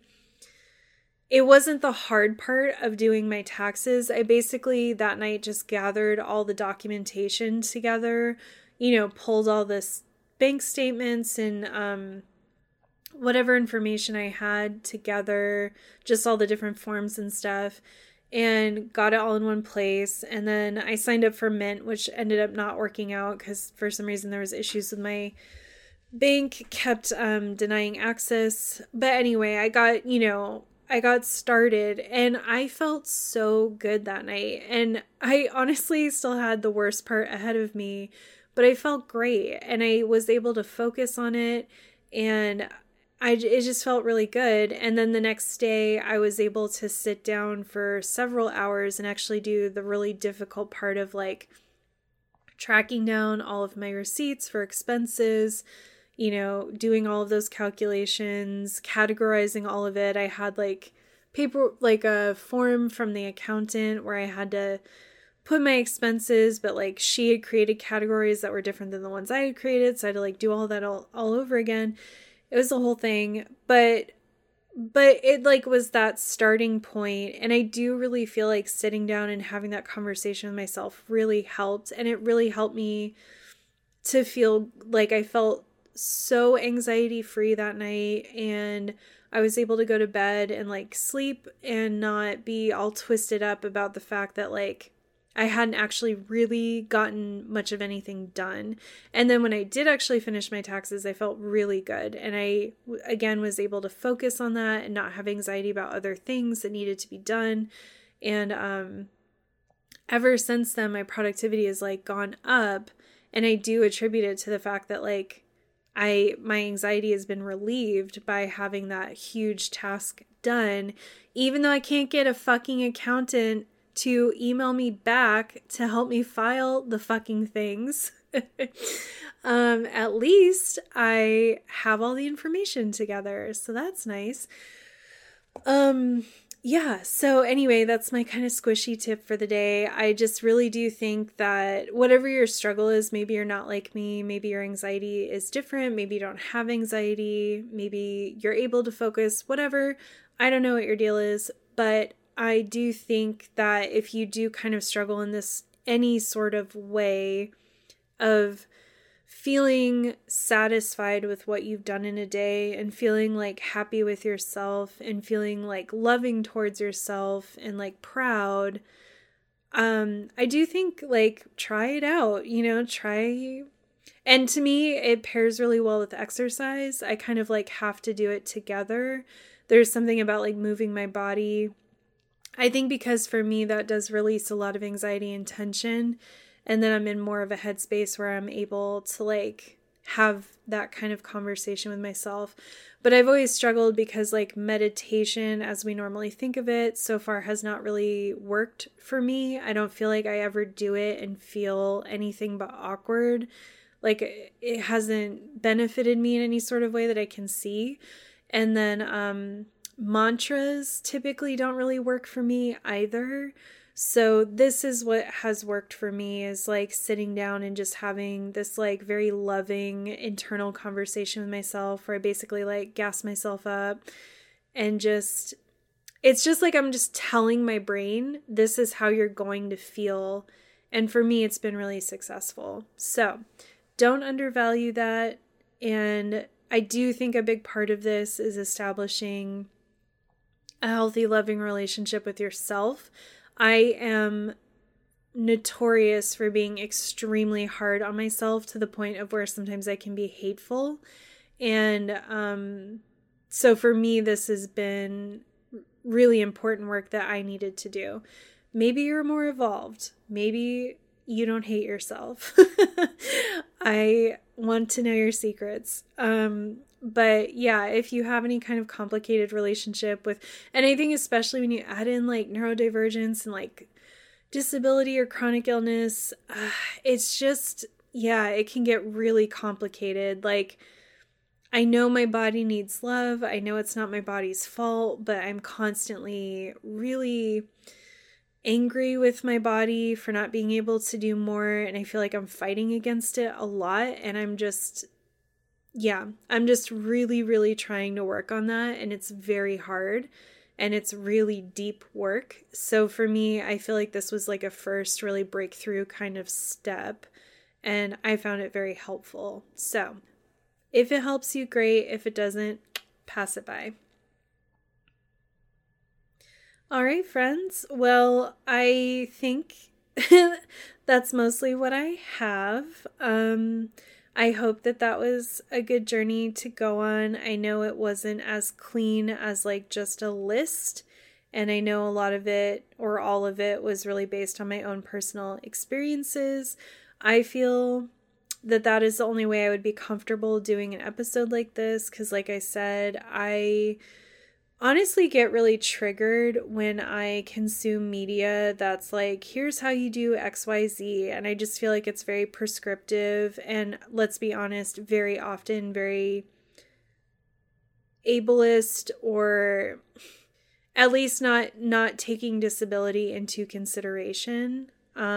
it wasn't the hard part of doing my taxes. I basically that night just gathered all the documentation together, pulled all this bank statements and whatever information I had together, just all the different forms and stuff, and got it all in one place. And then I signed up for Mint, which ended up not working out because for some reason there was issues with my bank, kept denying access. But anyway, I got started and I felt so good that night. And I honestly still had the worst part ahead of me, but I felt great and I was able to focus on it and it just felt really good. And then the next day I was able to sit down for several hours and actually do the really difficult part of like tracking down all of my receipts for expenses, doing all of those calculations, categorizing all of it. I had like paper, like a form from the accountant where I had to put my expenses, but like she had created categories that were different than the ones I had created. So I had to like do all that all over again. It was the whole thing, but it like was that starting point. And I do really feel like sitting down and having that conversation with myself really helped. And it really helped me to feel like I felt so anxiety free that night. And I was able to go to bed and like sleep and not be all twisted up about the fact that like I hadn't actually really gotten much of anything done. And then when I did actually finish my taxes, I felt really good. And I, again, was able to focus on that and not have anxiety about other things that needed to be done. And ever since then, my productivity has like gone up. And I do attribute it to the fact that like my anxiety has been relieved by having that huge task done, even though I can't get a fucking accountant to email me back to help me file the fucking things. At least I have all the information together, so that's nice. Yeah, so anyway, that's my kind of squishy tip for the day. I just really do think that whatever your struggle is, maybe you're not like me, maybe your anxiety is different, maybe you don't have anxiety, maybe you're able to focus, whatever. I don't know what your deal is, but I do think that if you do kind of struggle in this any sort of way of feeling satisfied with what you've done in a day and feeling like happy with yourself and feeling like loving towards yourself and like proud, I do think like try it out, try. And to me, it pairs really well with exercise. I kind of like have to do it together. There's something about like moving my body. I think because for me, that does release a lot of anxiety and tension. And then I'm in more of a headspace where I'm able to like have that kind of conversation with myself. But I've always struggled because like meditation, as we normally think of it, so far has not really worked for me. I don't feel like I ever do it and feel anything but awkward. Like it hasn't benefited me in any sort of way that I can see. And then mantras typically don't really work for me either. So this is what has worked for me, is like sitting down and just having this like very loving internal conversation with myself where I basically like gas myself up and just, it's just like I'm just telling my brain, this is how you're going to feel. And for me, it's been really successful. So don't undervalue that. And I do think a big part of this is establishing a healthy, loving relationship with yourself. I am notorious for being extremely hard on myself to the point of where sometimes I can be hateful. And so for me, this has been really important work that I needed to do. Maybe you're more evolved. Maybe you don't hate yourself. I want to know your secrets. But yeah, if you have any kind of complicated relationship with anything, especially when you add in like neurodivergence and like disability or chronic illness, it's just, yeah, it can get really complicated. Like, I know my body needs love. I know it's not my body's fault, but I'm constantly really angry with my body for not being able to do more. And I feel like I'm fighting against it a lot. And I'm just really, really trying to work on that. And it's very hard and it's really deep work. So for me, I feel like this was like a first really breakthrough kind of step. And I found it very helpful. So if it helps you, great. If it doesn't, pass it by. All right, friends. Well, I think that's mostly what I have. I hope that was a good journey to go on. I know it wasn't as clean as like just a list. And I know a lot of it or all of it was really based on my own personal experiences. I feel that is the only way I would be comfortable doing an episode like this. Because like I said, I honestly get really triggered when I consume media that's like, here's how you do XYZ. And I just feel like it's very prescriptive and, let's be honest, very often very ableist, or at least not taking disability into consideration.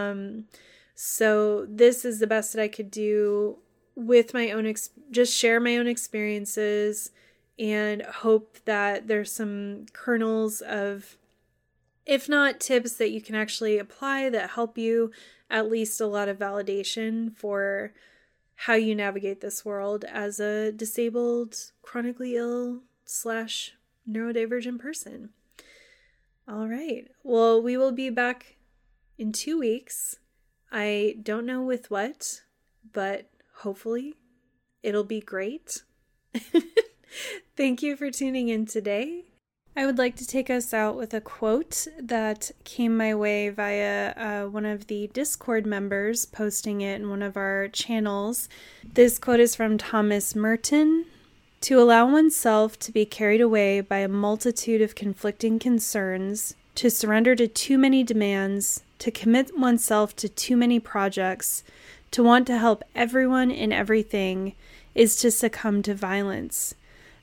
So this is the best that I could do with my own, just share my own experiences and hope that there's some kernels of, if not tips that you can actually apply that help you, at least a lot of validation for how you navigate this world as a disabled, chronically ill / neurodivergent person. All right. Well, we will be back in 2 weeks. I don't know with what, but hopefully it'll be great. Thank you for tuning in today. I would like to take us out with a quote that came my way via one of the Discord members posting it in one of our channels. This quote is from Thomas Merton. "To allow oneself to be carried away by a multitude of conflicting concerns, to surrender to too many demands, to commit oneself to too many projects, to want to help everyone and everything, is to succumb to violence.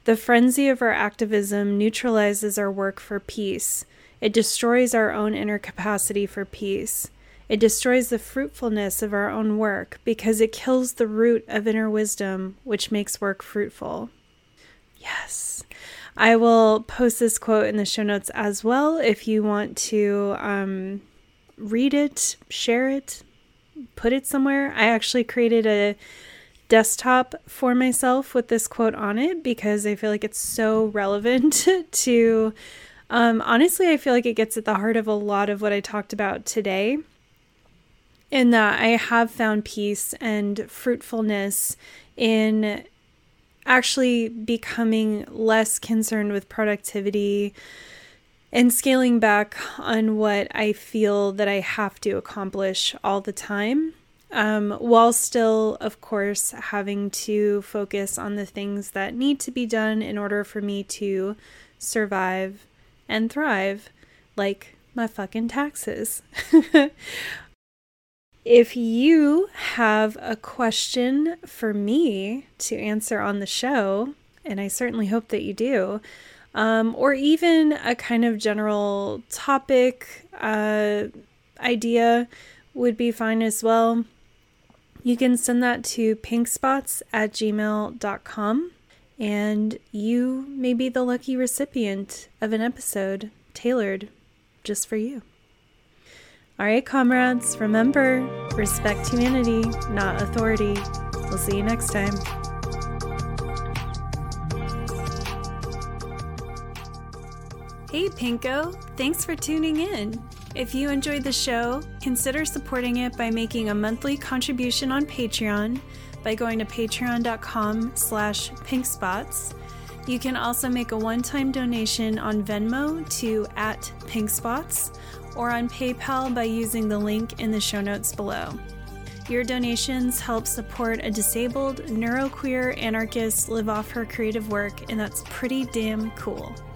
The frenzy of our activism neutralizes our work for peace. It destroys our own inner capacity for peace. It destroys the fruitfulness of our own work because it kills the root of inner wisdom, which makes work fruitful. Yes. I will post this quote in the show notes as well if you want to read it, share it, put it somewhere. I actually created a desktop for myself with this quote on it because I feel like it's so relevant to, honestly, I feel like it gets at the heart of a lot of what I talked about today, in that I have found peace and fruitfulness in actually becoming less concerned with productivity and scaling back on what I feel that I have to accomplish all the time, while still, of course, having to focus on the things that need to be done in order for me to survive and thrive, like my fucking taxes. If you have a question for me to answer on the show, and I certainly hope that you do, or even a kind of general topic idea would be fine as well, you can send that to pinkspots@gmail.com, and you may be the lucky recipient of an episode tailored just for you. All right, comrades, remember, respect humanity, not authority. We'll see you next time. Hey, Pinko, thanks for tuning in. If you enjoyed the show, consider supporting it by making a monthly contribution on Patreon by going to patreon.com/pinkspots. You can also make a one-time donation on Venmo to @pinkspots, or on PayPal by using the link in the show notes below. Your donations help support a disabled, neuroqueer anarchist live off her creative work, and that's pretty damn cool.